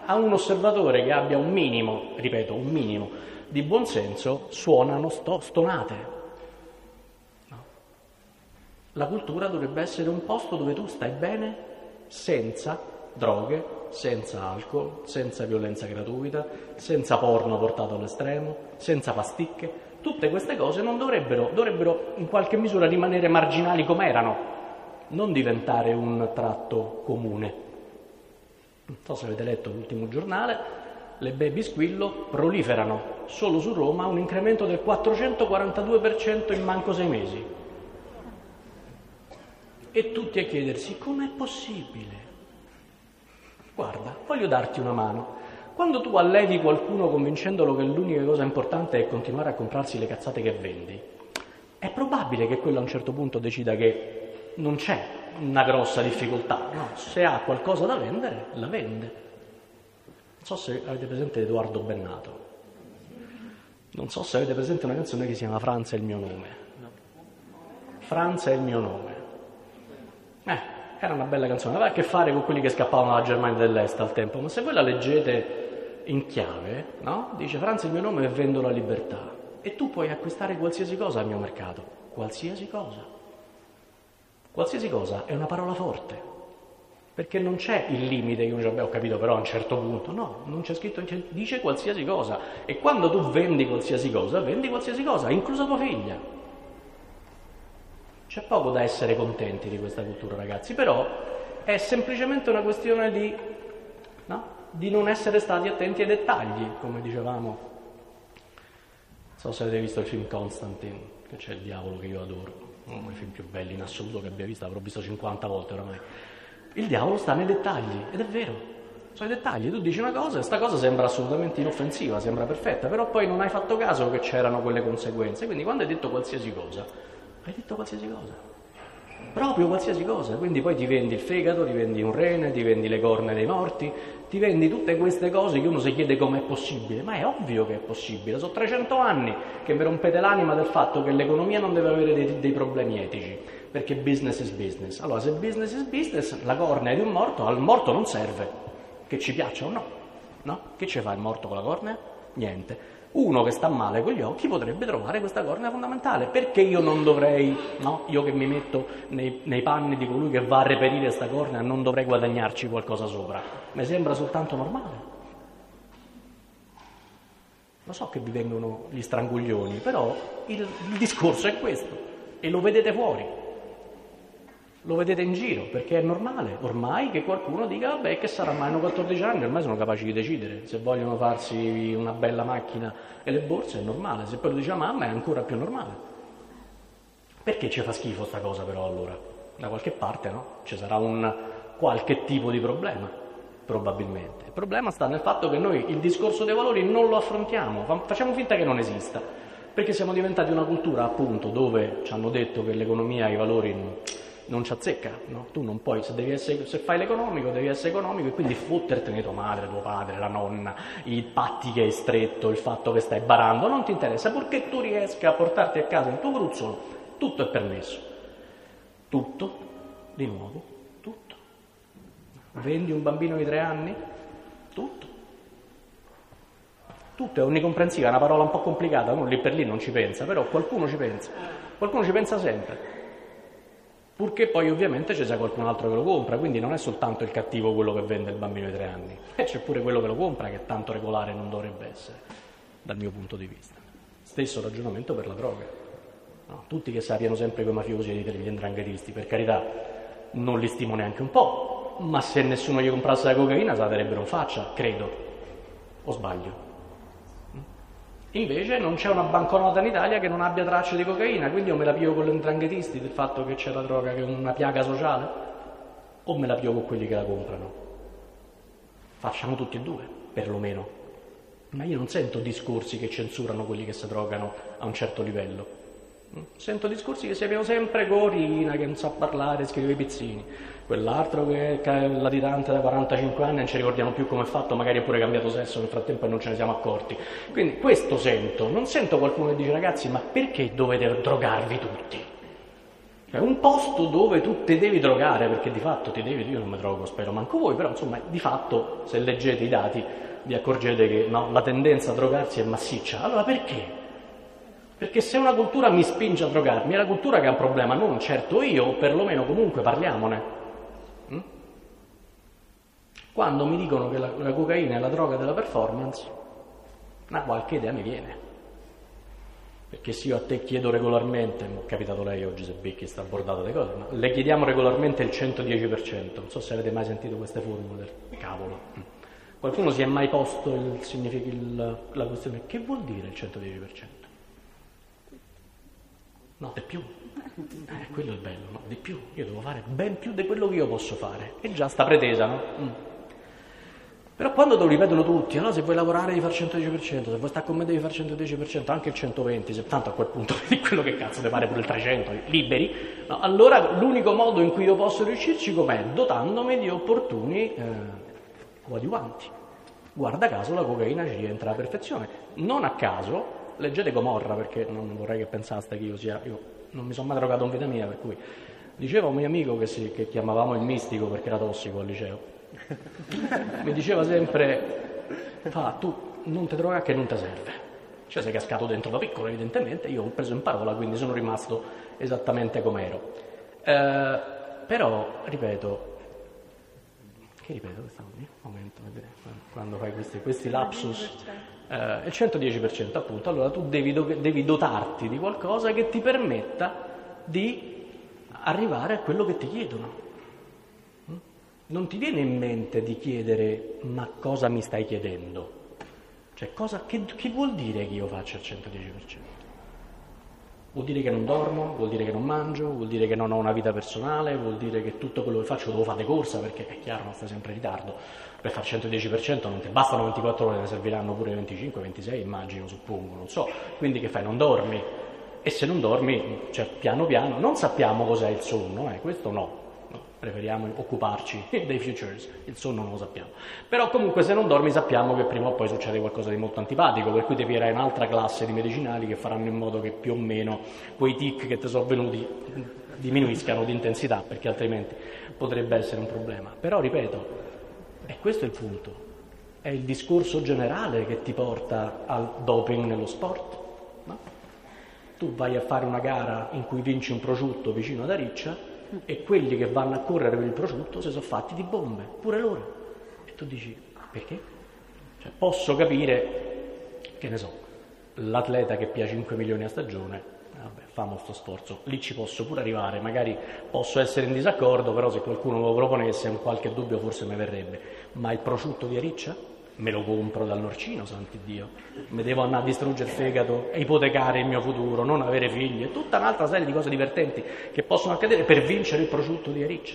A un osservatore che abbia un minimo, ripeto, un minimo di buonsenso suonano stonate. No. La cultura dovrebbe essere un posto dove tu stai bene senza droghe, senza alcol, senza violenza gratuita, senza porno portato all'estremo, senza pasticche. Tutte queste cose non dovrebbero in qualche misura rimanere marginali come erano, non diventare un tratto comune. Non so se avete letto l'ultimo giornale, le baby squillo proliferano. Solo su Roma un incremento del 442% in manco 6 mesi. E tutti a chiedersi com'è possibile. Guarda, voglio darti una mano. Quando tu allevi qualcuno convincendolo che l'unica cosa importante è continuare a comprarsi le cazzate che vendi, è probabile che quello a un certo punto decida che non c'è una grossa difficoltà, no? Se ha qualcosa da vendere, la vende. Non so se avete presente Edoardo Bennato, non so se avete presente una canzone che si chiama Franza è il mio nome. Franza è il mio nome. Era una bella canzone, aveva a che fare con quelli che scappavano dalla Germania dell'Est al tempo, ma se voi la leggete in chiave, no? Dice Franza è il mio nome e vendo la libertà. E tu puoi acquistare qualsiasi cosa al mio mercato, qualsiasi cosa. Qualsiasi cosa è una parola forte, perché non c'è il limite che uno ho capito però a un certo punto, no, non c'è scritto, dice qualsiasi cosa. E quando tu vendi qualsiasi cosa, inclusa tua figlia. C'è poco da essere contenti di questa cultura, ragazzi, però è semplicemente una questione di non essere stati attenti ai dettagli, come dicevamo. Non so se avete visto il film Constantine, che c'è il diavolo che io adoro, uno dei film più belli in assoluto che abbia visto, l'avrò visto 50 volte oramai. Il diavolo sta nei dettagli, ed è vero, sono i dettagli. Tu dici una cosa e sta cosa sembra assolutamente inoffensiva, sembra perfetta, però poi non hai fatto caso che c'erano quelle conseguenze. Quindi quando hai detto qualsiasi cosa, hai detto qualsiasi cosa, proprio qualsiasi cosa. Quindi poi ti vendi il fegato, ti vendi un rene, ti vendi le corna dei morti, ti vendi tutte queste cose che uno si chiede com'è possibile. Ma è ovvio che è possibile, sono 300 anni che mi rompete l'anima del fatto che l'economia non deve avere dei problemi etici, perché business is business. Allora se business is business, la cornea di un morto al morto non serve, che ci piaccia o no, no? Che ci fa il morto con la cornea? Niente. Uno che sta male con gli occhi potrebbe trovare questa cornea fondamentale. Perché io non dovrei, no? Io che mi metto nei panni di colui che va a reperire questa cornea, non dovrei guadagnarci qualcosa sopra? Mi sembra soltanto normale. Lo so che vi vengono gli stranguglioni, però il discorso è questo e lo vedete fuori. Lo vedete in giro, perché è normale ormai che qualcuno dica vabbè, che sarà mai, hanno 14 anni, ormai sono capaci di decidere se vogliono farsi una bella macchina e le borse, è normale. Se poi lo dice la mamma è ancora più normale. Perché ci fa schifo sta cosa però allora? Da qualche parte, no? Ci sarà un qualche tipo di problema, probabilmente. Il problema sta nel fatto che noi il discorso dei valori non lo affrontiamo, facciamo finta che non esista, perché siamo diventati una cultura appunto dove ci hanno detto che l'economia e i valori non ci azzecca, no? Tu non puoi, se fai l'economico devi essere economico e quindi fottertene tua madre, tuo padre, la nonna, i patti che hai stretto, il fatto che stai barando, non ti interessa, purché tu riesca a portarti a casa il tuo gruzzolo, tutto è permesso. Tutto, di nuovo, tutto. Vendi un bambino di 3 anni? Tutto. Tutto è onnicomprensiva, è una parola un po' complicata, uno lì per lì non ci pensa, però qualcuno ci pensa sempre. Purché poi ovviamente ci sia qualcun altro che lo compra, quindi non è soltanto il cattivo quello che vende il bambino di 3 anni, e c'è pure quello che lo compra che tanto regolare non dovrebbe essere, dal mio punto di vista. Stesso ragionamento per la droga. No, tutti che sappiano sempre quei mafiosi e gli 'ndranghetisti, per carità, non li stimo neanche un po', ma se nessuno gli comprasse la cocaina se la darebbero in faccia, credo, o sbaglio. Invece non c'è una banconota in Italia che non abbia tracce di cocaina, quindi o me la pio con gli 'ndranghetisti del fatto che c'è la droga che è una piaga sociale, o me la pio con quelli che la comprano. Facciamo tutti e due, perlomeno. Ma io non sento discorsi che censurano quelli che si drogano a un certo livello. Sento discorsi che si abbiano sempre Corina, che non sa parlare, scrive i pizzini, quell'altro che è latitante da 45 anni, non ci ricordiamo più come è fatto, magari ha pure cambiato sesso nel frattempo e non ce ne siamo accorti. Quindi questo sento, non sento qualcuno che dice ragazzi ma perché dovete drogarvi tutti? Cioè un posto dove tu ti devi drogare, perché di fatto ti devi, io non mi drogo, spero manco voi, però insomma di fatto se leggete i dati vi accorgete che no, la tendenza a drogarsi è massiccia. Allora perché? Perché se una cultura mi spinge a drogarmi, è la cultura che ha un problema, non certo io, o perlomeno comunque parliamone. Quando mi dicono che la cocaina è la droga della performance, una qualche idea mi viene. Perché se io a te chiedo regolarmente, mi è capitato lei oggi se becchi sta bordata di cose, ma le chiediamo regolarmente il 110%, non so se avete mai sentito queste formule del cavolo. Qualcuno si è mai posto la questione, che vuol dire il 110%? No, di più. Quello è bello, no? Di più. Io devo fare ben più di quello che io posso fare. E già sta pretesa, no? Però quando te lo ripetono tutti, allora se vuoi lavorare devi fare il 110%, se vuoi stare con me devi fare il 110%, anche il 120%, se tanto a quel punto vedi quello che cazzo devi fare pure il 300%, liberi. No, allora l'unico modo in cui io posso riuscirci com'è? Dotandomi di opportuni coadiuvanti. Guarda caso la cocaina ci rientra alla perfezione. Non a caso, leggete Gomorra, perché non vorrei che pensaste che io non mi sono mai drogato in vita mia, per cui diceva un mio amico che chiamavamo il mistico perché era tossico al liceo. Mi diceva sempre, tu non ti droga che non ti serve. Cioè sei cascato dentro da piccolo evidentemente, io ho preso in parola, quindi sono rimasto esattamente com'ero. Però, ripeto, questa un momento, quando fai questi lapsus, il 110% appunto, allora tu devi dotarti di qualcosa che ti permetta di arrivare a quello che ti chiedono. Non ti viene in mente di chiedere ma cosa mi stai chiedendo? Cioè che vuol dire che io faccia il 110%? Vuol dire che non dormo, vuol dire che non mangio, vuol dire che non ho una vita personale, vuol dire che tutto quello che faccio lo devo fare di corsa perché è chiaro, non stai sempre in ritardo. Per fare il 110% non ti bastano 24 ore, ne serviranno pure 25, 26 immagino, suppongo, non so. Quindi che fai? Non dormi? E se non dormi, cioè piano piano, non sappiamo cos'è il sonno, questo no. Preferiamo occuparci dei futures, il sonno non lo sappiamo. Però comunque se non dormi sappiamo che prima o poi succede qualcosa di molto antipatico, per cui devi avere un'altra classe di medicinali che faranno in modo che più o meno quei tic che ti sono venuti diminuiscano di intensità, perché altrimenti potrebbe essere un problema. Però ripeto, e questo è il punto, è il discorso generale che ti porta al doping nello sport, no? Tu vai a fare una gara in cui vinci un prosciutto vicino ad Ariccia e quelli che vanno a correre per il prosciutto si sono fatti di bombe, pure loro. E tu dici, perché? Cioè, posso capire, che ne so, l'atleta che pia 5 milioni a stagione, vabbè, famo sto sforzo, lì ci posso pure arrivare, magari posso essere in disaccordo, però se qualcuno me lo proponesse un qualche dubbio forse mi verrebbe. Ma il prosciutto di Ariccia? Me lo compro dal Norcino, santi Dio, mi devo andare a distruggere il fegato, ipotecare il mio futuro, non avere figli e tutta un'altra serie di cose divertenti che possono accadere per vincere il prosciutto di Ariccia?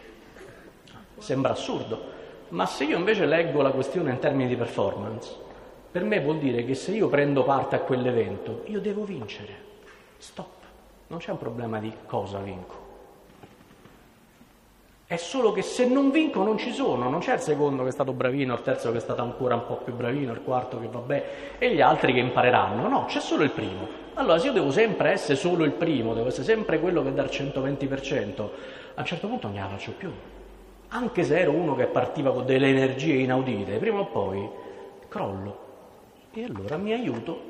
Sembra assurdo, ma se io invece leggo la questione in termini di performance, per me vuol dire che se io prendo parte a quell'evento io devo vincere, stop, non c'è un problema di cosa vinco. È solo che se non vinco non ci sono, non c'è il secondo che è stato bravino, il terzo che è stato ancora un po' più bravino, il quarto che vabbè, e gli altri che impareranno, no, c'è solo il primo. Allora se io devo sempre essere solo il primo, devo essere sempre quello che dà il 120%, a un certo punto non gliela faccio più. Anche se ero uno che partiva con delle energie inaudite, prima o poi crollo. E allora mi aiuto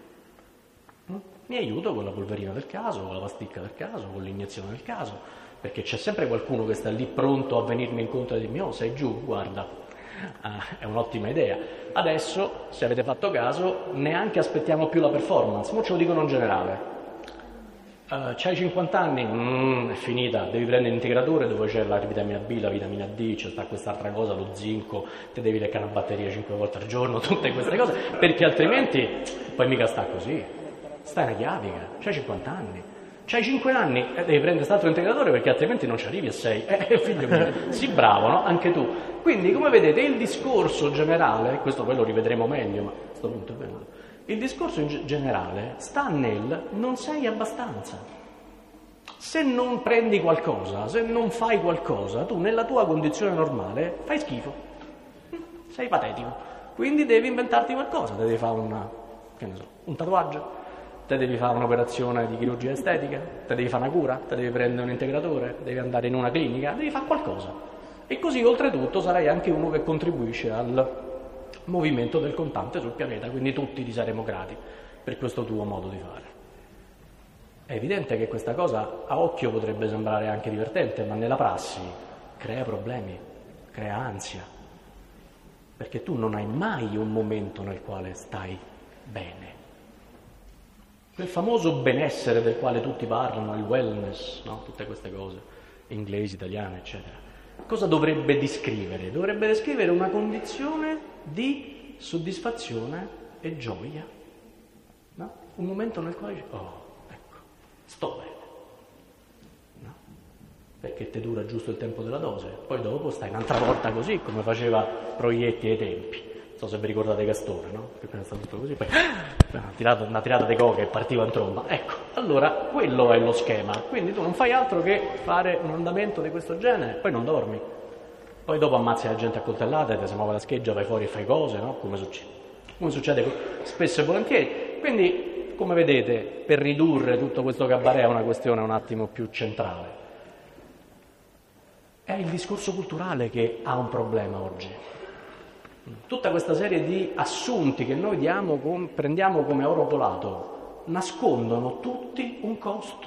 con la polverina del caso, con la pasticca del caso, con l'iniezione del caso, perché c'è sempre qualcuno che sta lì pronto a venirmi incontro e dirmi, sei giù, guarda, è un'ottima idea. Adesso, se avete fatto caso, neanche aspettiamo più la performance, mo ce lo dicono in generale. C'hai 50 anni, è finita, devi prendere l'integratore dove c'è la vitamina B, la vitamina D, c'è quest'altra cosa, lo zinco, te devi leccare una batteria 5 volte al giorno, tutte queste cose, perché altrimenti poi mica sta così, stai una chiavica, c'hai 50 anni. C'hai 5 anni e devi prendere quest'altro integratore perché altrimenti non ci arrivi a 6. Figlio mio, sii bravo, no? Anche tu. Quindi, come vedete, il discorso generale, questo poi lo rivedremo meglio, ma a questo punto è bello, il discorso generale sta nel non sei abbastanza. Se non prendi qualcosa, se non fai qualcosa, tu nella tua condizione normale fai schifo. Sei patetico. Quindi devi inventarti qualcosa, devi fare un tatuaggio, te devi fare un'operazione di chirurgia estetica, te devi fare una cura, te devi prendere un integratore, devi andare in una clinica, devi fare qualcosa. E così oltretutto sarai anche uno che contribuisce al movimento del contante sul pianeta, quindi tutti ti saremo grati per questo tuo modo di fare. È evidente che questa cosa a occhio potrebbe sembrare anche divertente, ma nella prassi crea problemi, crea ansia, perché tu non hai mai un momento nel quale stai bene. Quel famoso benessere del quale tutti parlano, il wellness, no? Tutte queste cose, inglesi, italiane, eccetera. Cosa dovrebbe descrivere? Dovrebbe descrivere una condizione di soddisfazione e gioia, no? Un momento nel quale dici, oh, ecco, sto bene, no? Perché ti dura giusto il tempo della dose, poi dopo stai un'altra volta così, come faceva Proietti ai tempi. Non so se vi ricordate Gastone, no? Che prima stava tutto così, poi una tirata di coca e partiva in tromba. Ecco, allora quello è lo schema. Quindi tu non fai altro che fare un andamento di questo genere, poi non dormi. Poi dopo ammazzi la gente a coltellate, ti si muove la scheggia, vai fuori e fai cose, no? Come succede spesso e volentieri. Quindi, come vedete, per ridurre tutto questo cabaret a una questione un attimo più centrale, è il discorso culturale che ha un problema oggi. Tutta questa serie di assunti che noi prendiamo come oro colato nascondono tutti un costo.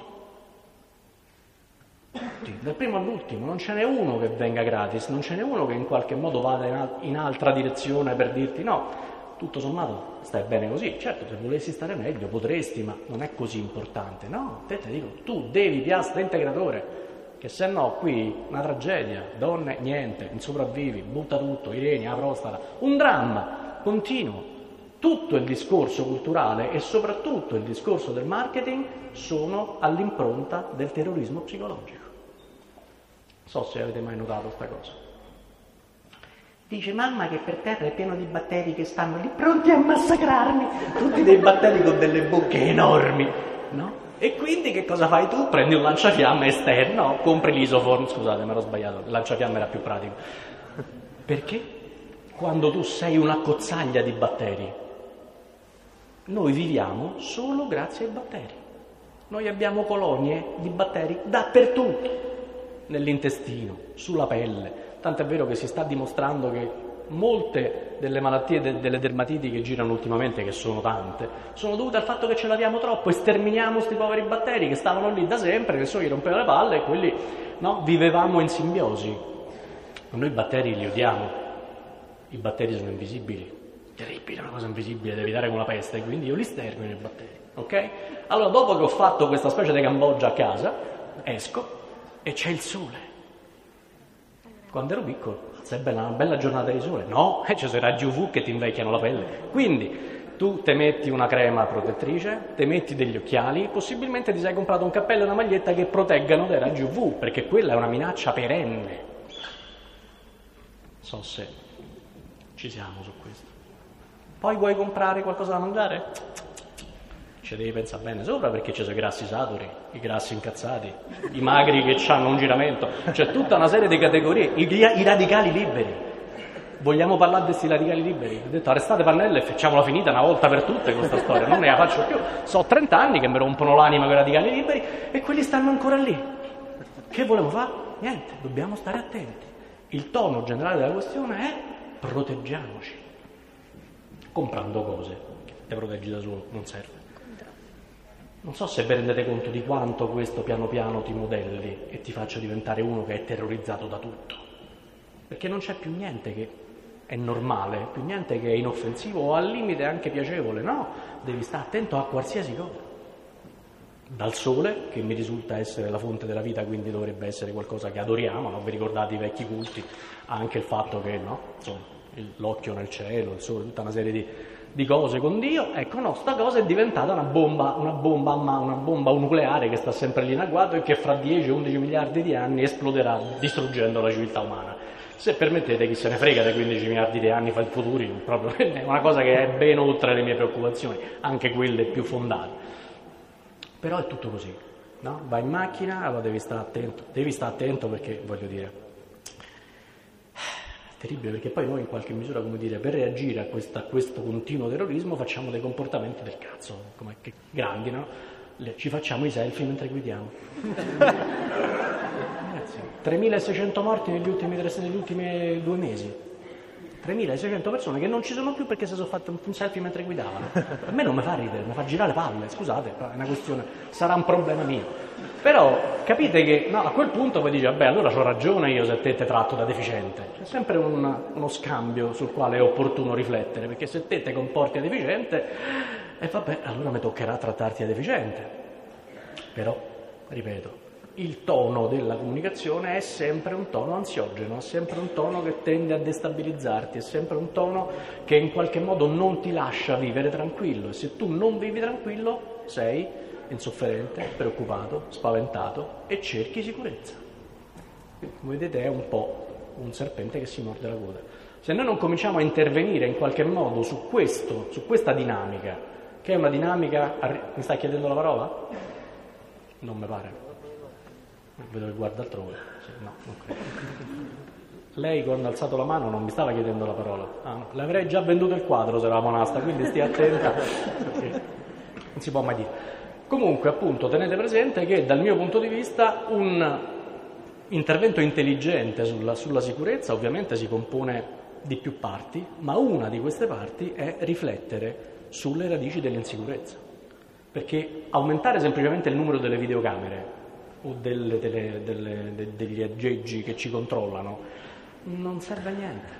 Tutti, dal primo all'ultimo, non ce n'è uno che venga gratis, non ce n'è uno che in qualche modo vada in altra direzione per dirti no, tutto sommato stai bene così. Certo, se volessi stare meglio potresti, ma non è così importante. No, te dico, tu devi piastrare integratore, che se no qui una tragedia, donne niente, non sopravvivi, butta tutto, i reni, la prostata, un dramma continuo. Tutto il discorso culturale e soprattutto il discorso del marketing sono all'impronta del terrorismo psicologico. Non so se avete mai notato questa cosa. Dice mamma che per terra è pieno di batteri che stanno lì pronti a massacrarmi, tutti dei batteri con delle bocche enormi, no? E quindi che cosa fai tu? Prendi un lanciafiamme esterno, compri l'isoform, scusate, mi ero sbagliato, il lanciafiamme era più pratico. Perché? Quando tu sei una cozzaglia di batteri, noi viviamo solo grazie ai batteri. Noi abbiamo colonie di batteri dappertutto, nell'intestino, sulla pelle. Tant'è vero che si sta dimostrando che molte delle malattie delle dermatiti che girano ultimamente, che sono tante, sono dovute al fatto che ce laviamo troppo e sterminiamo questi poveri batteri che stavano lì da sempre, che solo gli rompevano le palle e quelli, no, vivevamo in simbiosi. Noi i batteri li odiamo, i batteri sono invisibili, terribile, una cosa invisibile, devi evitare con la peste, quindi io li stermino i batteri, ok? Allora dopo che ho fatto questa specie di Cambogia a casa, esco e c'è il sole. Quando ero piccolo, è una bella giornata di sole. No, ci sono i raggi UV che ti invecchiano la pelle. Quindi tu te metti una crema protettrice, te metti degli occhiali, possibilmente ti sei comprato un cappello e una maglietta che proteggano dai raggi UV, perché quella è una minaccia perenne. Non so se ci siamo su questo. Poi vuoi comprare qualcosa da mangiare? Ci devi pensare bene sopra, perché ci sono i grassi saturi, i grassi incazzati, i magri che hanno un giramento, c'è tutta una serie di categorie, i radicali liberi. Vogliamo parlare di questi radicali liberi? Ho detto arrestate Pannella e facciamola finita una volta per tutte questa storia, non ne la faccio più. So 30 anni che mi rompono l'anima con i radicali liberi e quelli stanno ancora lì. Che volevo fare? Niente, dobbiamo stare attenti. Il tono generale della questione è proteggiamoci, comprando cose che te proteggi da solo, non serve. Non so se vi rendete conto di quanto questo piano piano ti modelli e ti faccia diventare uno che è terrorizzato da tutto, perché non c'è più niente che è normale, più niente che è inoffensivo o al limite anche piacevole, no, devi stare attento a qualsiasi cosa, dal sole, che mi risulta essere la fonte della vita, quindi dovrebbe essere qualcosa che adoriamo, no? Vi ricordate i vecchi culti, anche il fatto che, no, insomma, l'occhio nel cielo, il sole, tutta una serie di cose con Dio. Ecco, no, sta cosa è diventata una bomba nucleare che sta sempre lì in agguato e che fra 10-11 miliardi di anni esploderà distruggendo la civiltà umana. Se permettete, chi se ne frega dei 15 miliardi di anni futuri, proprio è una cosa che è ben oltre le mie preoccupazioni, anche quelle più fondate. Però è tutto così, no? Vai in macchina, allora devi stare attento perché, voglio dire, terribile, perché poi noi in qualche misura, come dire, per reagire a questo continuo terrorismo facciamo dei comportamenti del cazzo, come che grandi, no? Ci facciamo i selfie mentre guidiamo. Ragazzi, 3.600 morti negli ultimi 2 mesi. 3.600 persone che non ci sono più perché si sono fatti un selfie mentre guidavano. A me non mi fa ridere, mi fa girare le palle, scusate, è una questione, sarà un problema mio. Però capite che a quel punto poi dici, vabbè, allora c'ho ragione io se te tratto da deficiente. C'è sempre uno scambio sul quale è opportuno riflettere, perché se te comporti da deficiente, vabbè, allora mi toccherà trattarti da deficiente. Però, ripeto, il tono della comunicazione è sempre un tono ansiogeno, è sempre un tono che tende a destabilizzarti, è sempre un tono che in qualche modo non ti lascia vivere tranquillo, e se tu non vivi tranquillo sei insofferente, preoccupato, spaventato e cerchi sicurezza. Come vedete è un po' un serpente che si morde la coda. Se noi non cominciamo a intervenire in qualche modo su questa dinamica, che è una dinamica... Mi sta chiedendo la parola? Non mi pare. Vedo che guarda altrove. Sì, no, non credo. Lei quando ha alzato la mano non mi stava chiedendo la parola. No. Le avrei già venduto il quadro se era monasta, quindi stia attenta, perché non si può mai dire. Comunque, appunto, tenete presente che dal mio punto di vista un intervento intelligente sulla sicurezza ovviamente si compone di più parti, ma una di queste parti è riflettere sulle radici dell'insicurezza. Perché aumentare semplicemente il numero delle videocamere o degli aggeggi che ci controllano non serve a niente.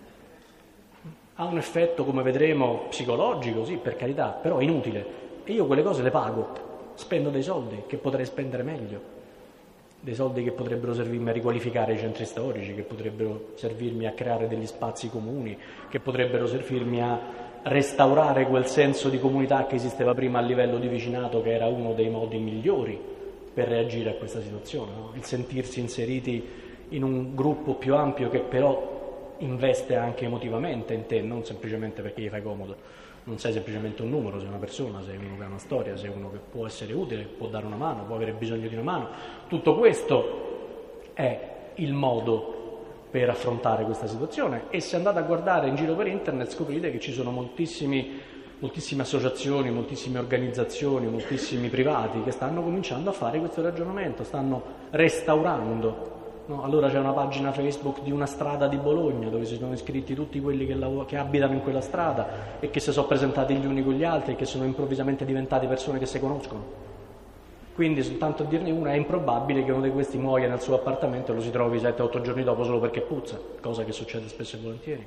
Ha un effetto, come vedremo, psicologico, sì, per carità, però è inutile. E io quelle cose le pago, spendo dei soldi che potrei spendere meglio, dei soldi che potrebbero servirmi a riqualificare i centri storici, che potrebbero servirmi a creare degli spazi comuni, che potrebbero servirmi a restaurare quel senso di comunità che esisteva prima a livello di vicinato, che era uno dei modi migliori per reagire a questa situazione, no? Il sentirsi inseriti in un gruppo più ampio che però investe anche emotivamente in te, non semplicemente perché gli fai comodo. Non sei semplicemente un numero, sei una persona, sei uno che ha una storia, sei uno che può essere utile, può dare una mano, può avere bisogno di una mano. Tutto questo è il modo per affrontare questa situazione, e se andate a guardare in giro per internet scoprite che ci sono moltissime associazioni, moltissime organizzazioni, moltissimi privati che stanno cominciando a fare questo ragionamento, stanno restaurando. No, allora c'è una pagina Facebook di una strada di Bologna dove si sono iscritti tutti quelli che abitano in quella strada e che si sono presentati gli uni con gli altri e che sono improvvisamente diventati persone che si conoscono. Quindi, soltanto a dirne una, è improbabile che uno di questi muoia nel suo appartamento e lo si trovi 7-8 giorni dopo solo perché puzza, cosa che succede spesso e volentieri.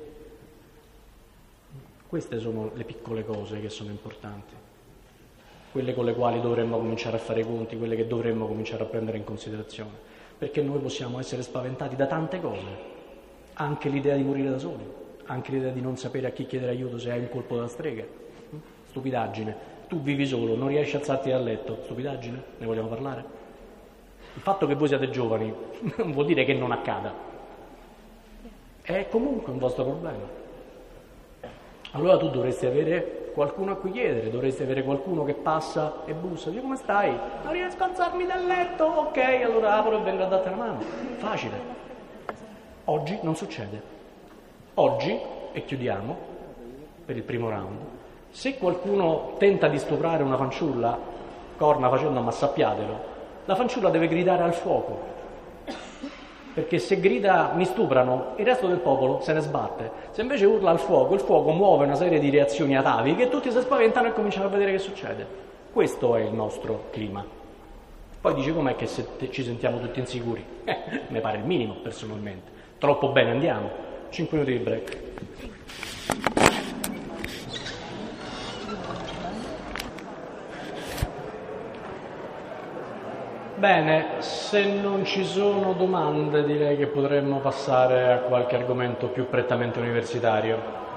Queste sono le piccole cose che sono importanti, quelle con le quali dovremmo cominciare a fare i conti, quelle che dovremmo cominciare a prendere in considerazione. Perché noi possiamo essere spaventati da tante cose, anche l'idea di morire da soli, anche l'idea di non sapere a chi chiedere aiuto se hai un colpo da strega. Stupidaggine. Tu vivi solo, non riesci a alzarti dal letto. Stupidaggine? Ne vogliamo parlare? Il fatto che voi siate giovani non vuol dire che non accada. È comunque un vostro problema. Allora tu dovresti avere qualcuno a cui chiedere, dovresti avere qualcuno che passa e bussa, dice come stai? Non riesco a alzarmi dal letto, ok, allora apro e vengo a darti una mano. Facile. Oggi non succede. Oggi, e chiudiamo per il primo round, se qualcuno tenta di stuprare una fanciulla, corna facendo, ma sappiatelo, la fanciulla deve gridare al fuoco. Perché se grida mi stuprano, il resto del popolo se ne sbatte. Se invece urla al fuoco, il fuoco muove una serie di reazioni ataviche, tutti si spaventano e cominciano a vedere che succede. Questo è il nostro clima. Poi dice com'è che ci sentiamo tutti insicuri? Mi pare il minimo, personalmente. Troppo bene, andiamo. 5 minuti di break. Bene, se non ci sono domande direi che potremmo passare a qualche argomento più prettamente universitario.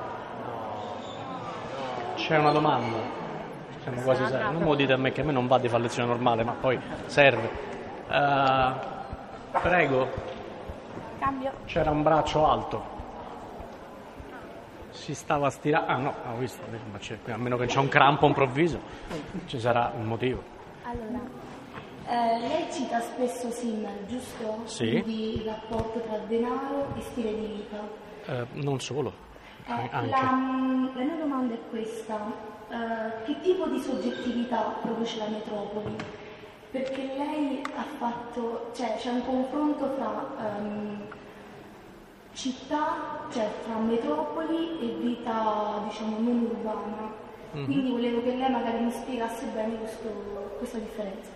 C'è una domanda? Siamo quasi servi. Non me lo dite a me, che a me non va di fare lezione normale, ma poi serve. Prego. Cambio. C'era un braccio alto. Si stava stirando. Ah no, ho visto, ma a meno che c'è un crampo improvviso, ci sarà un motivo. Allora, lei cita spesso Simmel, giusto? Sì. Quindi il rapporto tra denaro e stile di vita. Non solo, anche. La mia domanda è questa: che tipo di soggettività produce la metropoli? Perché lei ha fatto, cioè c'è un confronto fra città, cioè fra metropoli e vita, diciamo, non urbana. Quindi volevo che lei magari mi spiegasse bene questa differenza.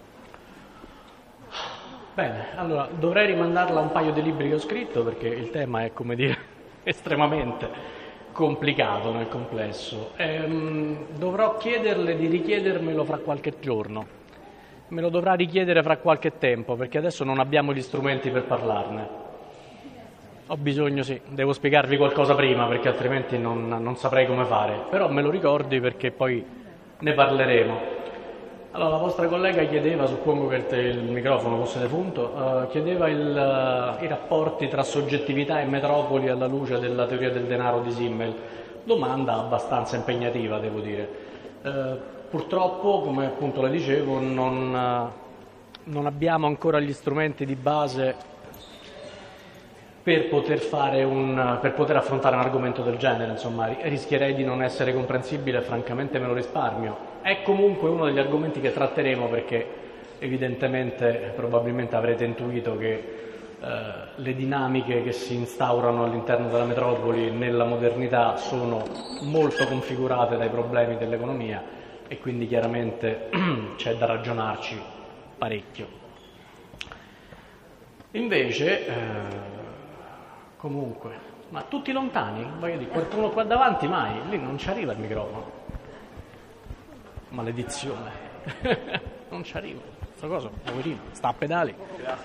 Bene, allora dovrei rimandarla a un paio di libri che ho scritto perché il tema è, come dire, estremamente complicato nel complesso. Dovrò chiederle di richiedermelo fra qualche giorno, me lo dovrà richiedere fra qualche tempo perché adesso non abbiamo gli strumenti per parlarne. Ho bisogno, sì, devo spiegarvi qualcosa prima perché altrimenti non saprei come fare, però me lo ricordi perché poi ne parleremo. Allora, la vostra collega chiedeva, suppongo che il microfono fosse defunto, chiedeva i rapporti tra soggettività e metropoli alla luce della teoria del denaro di Simmel. Domanda abbastanza impegnativa, devo dire. Purtroppo, come appunto le dicevo, non abbiamo ancora gli strumenti di base per poter affrontare un argomento del genere, insomma, rischierei di non essere comprensibile e francamente me lo risparmio. È comunque uno degli argomenti che tratteremo perché evidentemente, probabilmente avrete intuito che le dinamiche che si instaurano all'interno della metropoli nella modernità sono molto configurate dai problemi dell'economia e quindi chiaramente c'è da ragionarci parecchio. Invece, comunque, ma tutti lontani? Voglio dire, qualcuno qua davanti mai? Lì non ci arriva il microfono. Maledizione. Non ci arriva. Questa cosa, poverino, sta a pedali.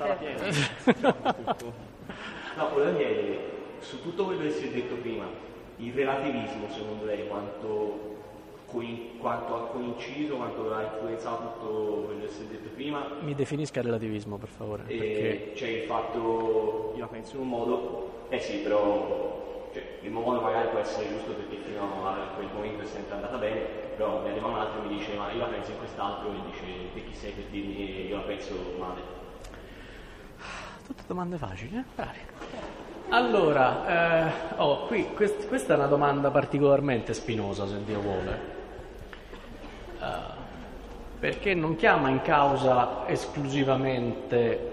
No, volevo chiedere, su tutto quello che si è detto prima, il relativismo secondo lei quanto ha coinciso, quanto ha influenzato tutto quello che si è detto prima? Mi definisca il relativismo, per favore. Perché c'è il fatto, io la penso in un modo, sì, però il mio modo magari può essere giusto perché fino a quel momento è sempre andata bene, però mi arriva un altro e mi dice ma io la penso in quest'altro e dice te chi sei per dirmi che io la penso male. Tutte domande facili, bravi. Allora, questa è una domanda particolarmente spinosa, se Dio vuole, perché non chiama in causa esclusivamente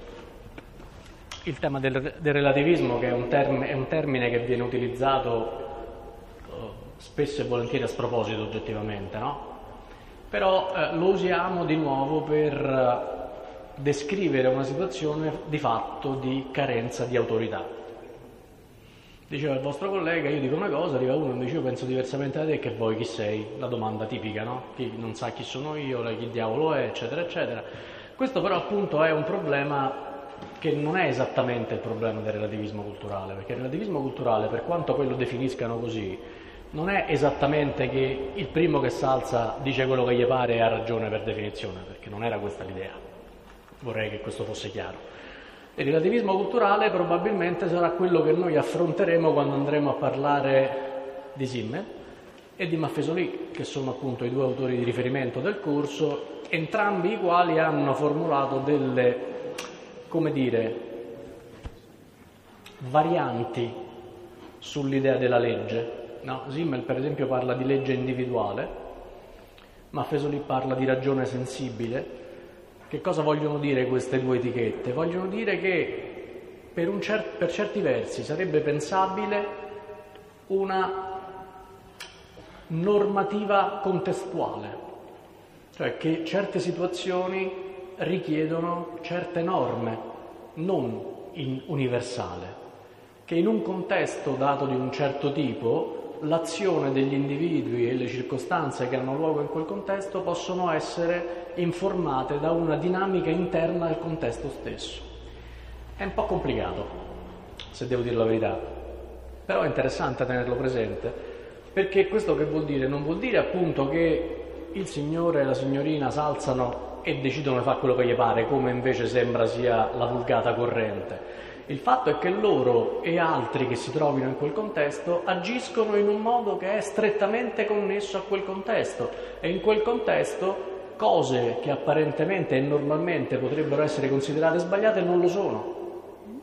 il tema del relativismo, che è un termine che viene utilizzato spesso e volentieri a sproposito oggettivamente, no? Però lo usiamo di nuovo per descrivere una situazione di fatto di carenza di autorità. Diceva il vostro collega, io dico una cosa, arriva uno e mi dice io penso diversamente da te, che vuoi, chi sei? La domanda tipica, no? Chi non sa chi sono io, chi diavolo è, eccetera, eccetera. Questo però appunto è un problema che non è esattamente il problema del relativismo culturale, perché il relativismo culturale, per quanto poi lo definiscano così, non è esattamente che il primo che s'alza dice quello che gli pare e ha ragione per definizione, perché non era questa l'idea. Vorrei che questo fosse chiaro. Il relativismo culturale probabilmente sarà quello che noi affronteremo quando andremo a parlare di Simmel e di Maffesoli, che sono appunto i due autori di riferimento del corso, entrambi i quali hanno formulato delle, come dire, varianti sull'idea della legge. No? Simmel per esempio parla di legge individuale, Maffesoli parla di ragione sensibile. Che cosa vogliono dire queste due etichette? Vogliono dire che per certi versi sarebbe pensabile una normativa contestuale, cioè che certe situazioni richiedono certe norme, non in universale, che in un contesto dato di un certo tipo l'azione degli individui e le circostanze che hanno luogo in quel contesto possono essere informate da una dinamica interna al contesto stesso. È un po' complicato, se devo dire la verità, però è interessante tenerlo presente, perché questo che vuol dire? Non vuol dire appunto che il signore e la signorina s'alzano e decidono di fare quello che gli pare, come invece sembra sia la vulgata corrente. Il fatto è che loro e altri che si trovino in quel contesto agiscono in un modo che è strettamente connesso a quel contesto e in quel contesto cose che apparentemente e normalmente potrebbero essere considerate sbagliate non lo sono.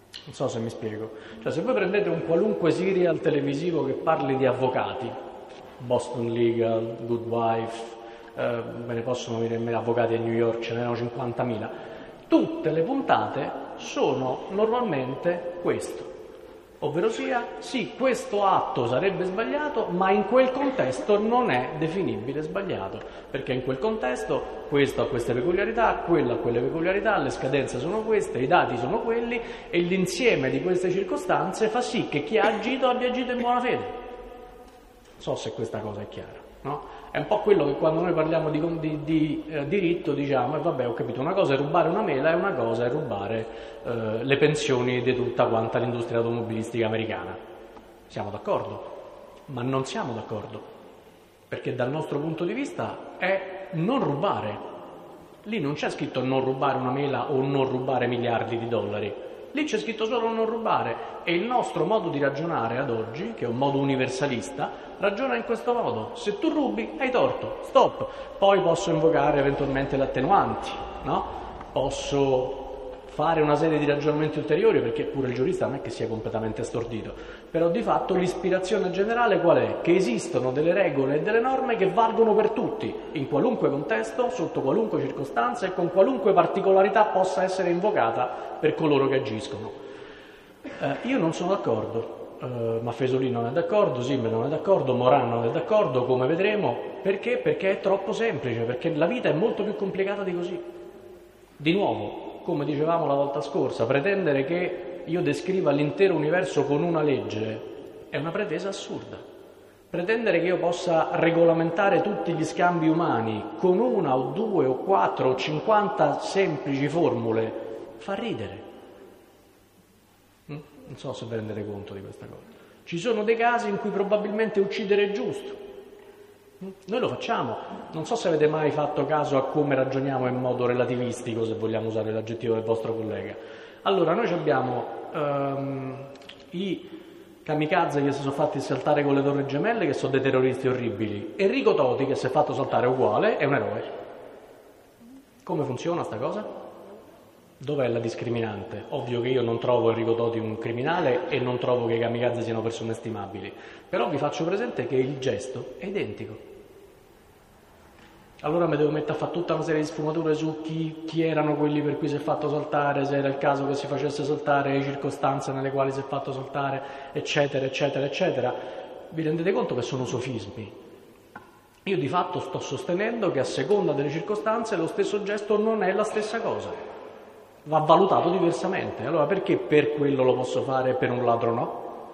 Non so se mi spiego. Cioè, se voi prendete un qualunque serial televisivo che parli di avvocati, Boston Legal, Good Wife, me ne possono venire in mente avvocati a New York, ce n'erano 50.000, tutte le puntate sono normalmente questo. Ovvero sia, sì, questo atto sarebbe sbagliato, ma in quel contesto non è definibile sbagliato, perché in quel contesto questo ha queste peculiarità, quello ha quelle peculiarità, le scadenze sono queste, i dati sono quelli, e l'insieme di queste circostanze fa sì che chi ha agito abbia agito in buona fede. Non so se questa cosa è chiara, no? È un po' quello che quando noi parliamo di diritto diciamo, e vabbè, ho capito, una cosa è rubare una mela e una cosa è rubare le pensioni di tutta quanta l'industria automobilistica americana. Siamo d'accordo? Ma non siamo d'accordo, perché dal nostro punto di vista è non rubare. Lì non c'è scritto non rubare una mela o non rubare miliardi di dollari. Lì c'è scritto solo non rubare, e il nostro modo di ragionare ad oggi, che è un modo universalista, ragiona in questo modo: se tu rubi hai torto, stop. Poi posso invocare eventualmente le attenuanti, no? Posso fare una serie di ragionamenti ulteriori, perché pure il giurista non è che sia completamente stordito, però di fatto l'ispirazione generale qual è? Che esistono delle regole e delle norme che valgono per tutti, in qualunque contesto, sotto qualunque circostanza e con qualunque particolarità possa essere invocata per coloro che agiscono. Io non sono d'accordo, Maffesoli non è d'accordo, Simmel non è d'accordo, Moran non è d'accordo, come vedremo. Perché? Perché è troppo semplice, perché la vita è molto più complicata di così. Di nuovo, come dicevamo la volta scorsa, pretendere che io descriva l'intero universo con una legge è una pretesa assurda. Pretendere che io possa regolamentare tutti gli scambi umani con una o due o quattro o 50 semplici formule fa ridere. Non so se vi rendete conto di questa cosa. Ci sono dei casi in cui probabilmente uccidere è giusto. Noi lo facciamo. Non so se avete mai fatto caso a come ragioniamo in modo relativistico, se vogliamo usare l'aggettivo del vostro collega. Allora, noi abbiamo i kamikaze che si sono fatti saltare con le torri gemelle, che sono dei terroristi orribili. Enrico Toti, che si è fatto saltare uguale, è un eroe. Come funziona sta cosa? Dov'è la discriminante? Ovvio che io non trovo Enrico Toti un criminale e non trovo che i kamikaze siano persone stimabili, però vi faccio presente che il gesto è identico. Allora mi devo mettere a fare tutta una serie di sfumature su chi erano quelli per cui si è fatto saltare, se era il caso che si facesse saltare, le circostanze nelle quali si è fatto saltare, eccetera, eccetera, eccetera. Vi rendete conto che sono sofismi? Io di fatto sto sostenendo che a seconda delle circostanze lo stesso gesto non è la stessa cosa. Va valutato diversamente. Allora perché per quello lo posso fare e per un ladro no?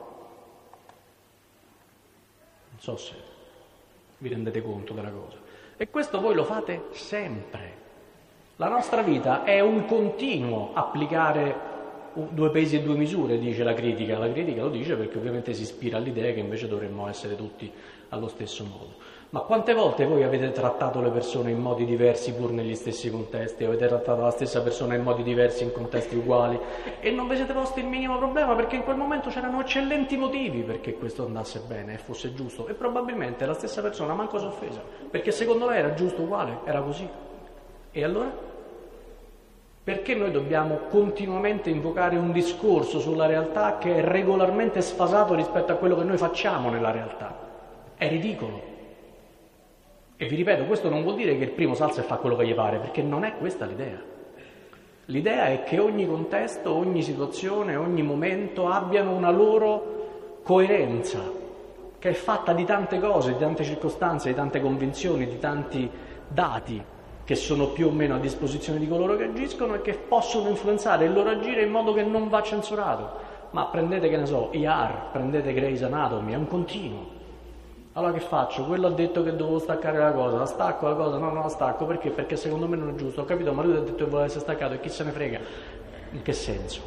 Non so se vi rendete conto della cosa. E questo voi lo fate sempre. La nostra vita è un continuo applicare due pesi e due misure, dice la critica. La critica lo dice perché ovviamente si ispira all'idea che invece dovremmo essere tutti allo stesso modo. Ma quante volte voi avete trattato le persone in modi diversi pur negli stessi contesti? Avete trattato la stessa persona in modi diversi in contesti uguali e non vi siete posti il minimo problema, perché in quel momento c'erano eccellenti motivi perché questo andasse bene e fosse giusto, e probabilmente la stessa persona manco si è offesa, perché secondo lei era giusto uguale, era così. E allora? Perché noi dobbiamo continuamente invocare un discorso sulla realtà che è regolarmente sfasato rispetto a quello che noi facciamo nella realtà? È ridicolo. E vi ripeto, questo non vuol dire che il primo salsa e fa quello che gli pare, perché non è questa l'idea. L'idea è che ogni contesto, ogni situazione, ogni momento abbiano una loro coerenza, che è fatta di tante cose, di tante circostanze, di tante convinzioni, di tanti dati che sono più o meno a disposizione di coloro che agiscono e che possono influenzare il loro agire in modo che non va censurato. Ma prendete, che ne so, IAR, prendete Grey's Anatomy, è un continuo. Allora che faccio? Quello ha detto che dovevo staccare la cosa, la stacco la cosa? No, non la stacco, perché? Perché secondo me non è giusto, ho capito, ma lui ha detto che voleva essere staccato e chi se ne frega? In che senso?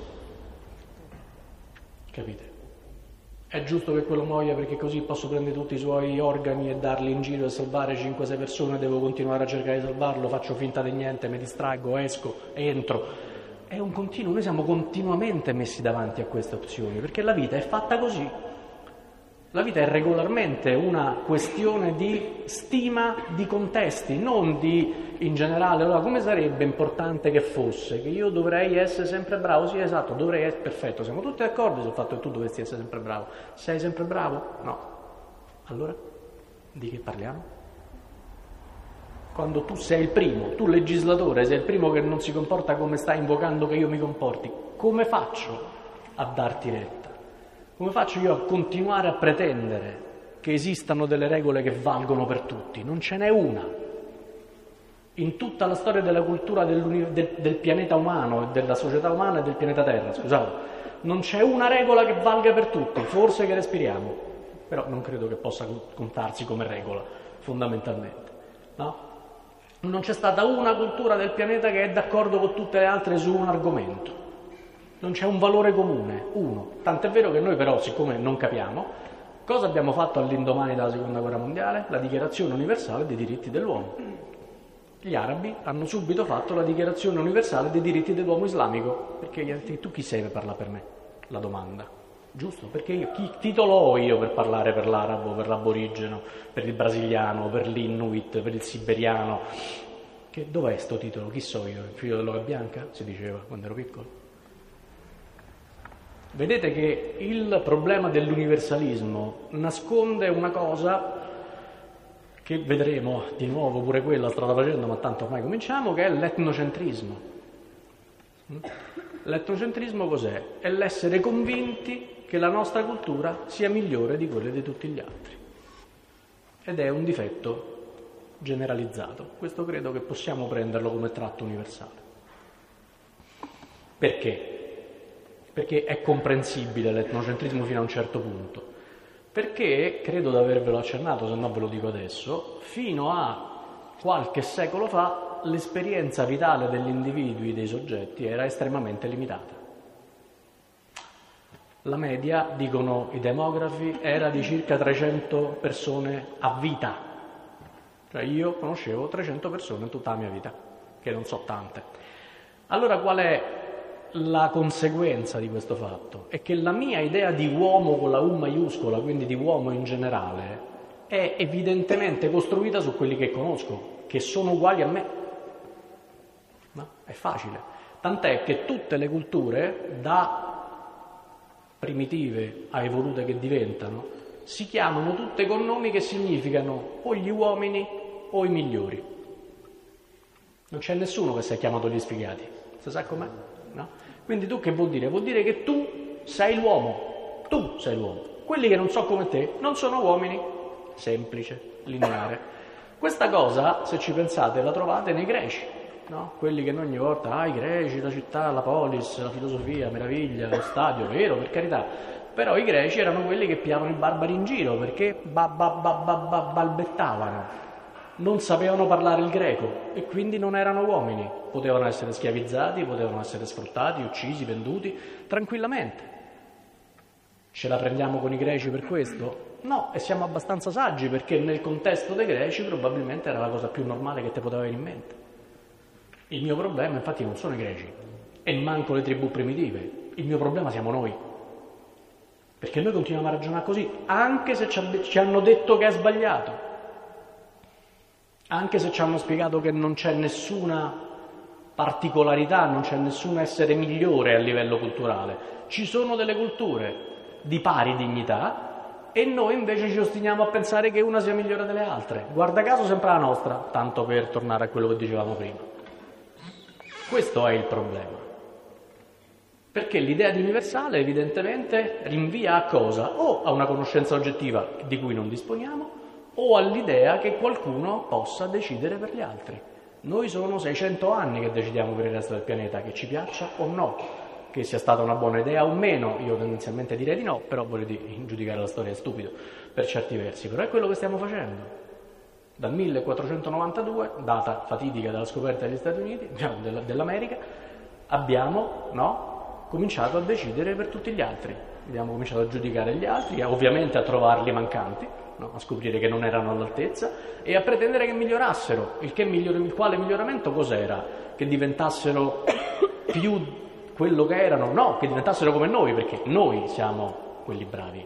Capite? È giusto che quello muoia perché così posso prendere tutti i suoi organi e darli in giro e salvare 5-6 persone, devo continuare a cercare di salvarlo, faccio finta di niente, mi distraggo, esco, entro. È un continuo, noi siamo continuamente messi davanti a queste opzioni, perché la vita è fatta così. La vita è regolarmente una questione di stima di contesti, non di in generale, allora come sarebbe importante che fosse? Che io dovrei essere sempre bravo? Sì, esatto, dovrei essere perfetto, siamo tutti d'accordo sul fatto che tu dovresti essere sempre bravo. Sei sempre bravo? No. Allora, di che parliamo? Quando tu sei il primo, tu legislatore, sei il primo che non si comporta come stai invocando che io mi comporti, come faccio a darti retta? Come faccio io a continuare a pretendere che esistano delle regole che valgono per tutti? Non ce n'è una. In tutta la storia della cultura del pianeta umano, della società umana e del pianeta Terra, scusate, non c'è una regola che valga per tutti, forse che respiriamo, però non credo che possa contarsi come regola, fondamentalmente, no? Non c'è stata una cultura del pianeta che è d'accordo con tutte le altre su un argomento. Non c'è un valore comune, uno. Tant'è vero che noi però, siccome non capiamo, cosa abbiamo fatto all'indomani della Seconda Guerra Mondiale? La Dichiarazione Universale dei Diritti dell'Uomo. Gli arabi hanno subito fatto la Dichiarazione Universale dei Diritti dell'Uomo islamico. Perché tu chi sei per parlare per me? La domanda. Giusto? Perché io, chi titolo ho io per parlare per l'arabo, per l'aborigeno, per il brasiliano, per l'inuit, per il siberiano? Dov'è sto titolo? Chi so io? Il figlio dell'oca bianca? Si diceva quando ero piccolo. Vedete che il problema dell'universalismo nasconde una cosa che vedremo di nuovo, pure quella strada facendo, ma tanto ormai cominciamo, che è l'etnocentrismo. L'etnocentrismo cos'è? È l'essere convinti che la nostra cultura sia migliore di quelle di tutti gli altri. Ed è un difetto generalizzato. Questo credo che possiamo prenderlo come tratto universale. Perché? Perché è comprensibile l'etnocentrismo fino a un certo punto. Perché, credo di avervelo accennato, se no ve lo dico adesso, fino a qualche secolo fa l'esperienza vitale degli individui, dei soggetti, era estremamente limitata. La media, dicono i demografi, era di circa 300 persone a vita. Cioè io conoscevo 300 persone in tutta la mia vita, che non so tante. Allora qual è la conseguenza di questo fatto? È che la mia idea di uomo con la U maiuscola, quindi di uomo in generale, è evidentemente costruita su quelli che conosco, che sono uguali a me. No? È facile. Tant'è che tutte le culture, da primitive a evolute che diventano, si chiamano tutte con nomi che significano o gli uomini o i migliori. Non c'è nessuno che si è chiamato gli sfigati. Si sa com'è? No? Quindi tu che vuol dire? Vuol dire che tu sei l'uomo. Tu sei l'uomo. Quelli che non so come te non sono uomini. Semplice, lineare. Questa cosa, se ci pensate, la trovate nei greci. No? Quelli che ogni volta, i greci, la città, la polis, la filosofia, meraviglia, lo stadio, vero, per carità, però i greci erano quelli che piavano i barbari in giro perché balbettavano, non sapevano parlare il greco e quindi non erano uomini, potevano essere schiavizzati, potevano essere sfruttati, uccisi, venduti, tranquillamente. Ce la prendiamo con i greci per questo? No, e siamo abbastanza saggi perché nel contesto dei greci probabilmente era la cosa più normale che ti poteva venire in mente. Il mio problema infatti non sono i greci e manco le tribù primitive, il mio problema siamo noi, perché noi continuiamo a ragionare così, anche se ci hanno detto che è sbagliato, anche se ci hanno spiegato che non c'è nessuna particolarità, non c'è nessun essere migliore a livello culturale, ci sono delle culture di pari dignità e noi invece ci ostiniamo a pensare che una sia migliore delle altre, guarda caso sempre la nostra, tanto per tornare a quello che dicevamo prima. Questo è il problema, perché l'idea di universale evidentemente rinvia a cosa? O a una conoscenza oggettiva di cui non disponiamo, o all'idea che qualcuno possa decidere per gli altri. Noi sono 600 anni che decidiamo per il resto del pianeta, che ci piaccia o no, che sia stata una buona idea o meno, io tendenzialmente direi di no, però voglio dire, giudicare la storia è stupido per certi versi, però è quello che stiamo facendo. Dal 1492, data fatidica della scoperta degli Stati Uniti, dell'America, abbiamo cominciato a decidere per tutti gli altri. Abbiamo cominciato a giudicare gli altri, ovviamente a trovarli mancanti, no? A scoprire che non erano all'altezza e a pretendere che migliorassero. Il quale miglioramento cos'era? Che diventassero più quello che erano? No, che diventassero come noi, perché noi siamo quelli bravi.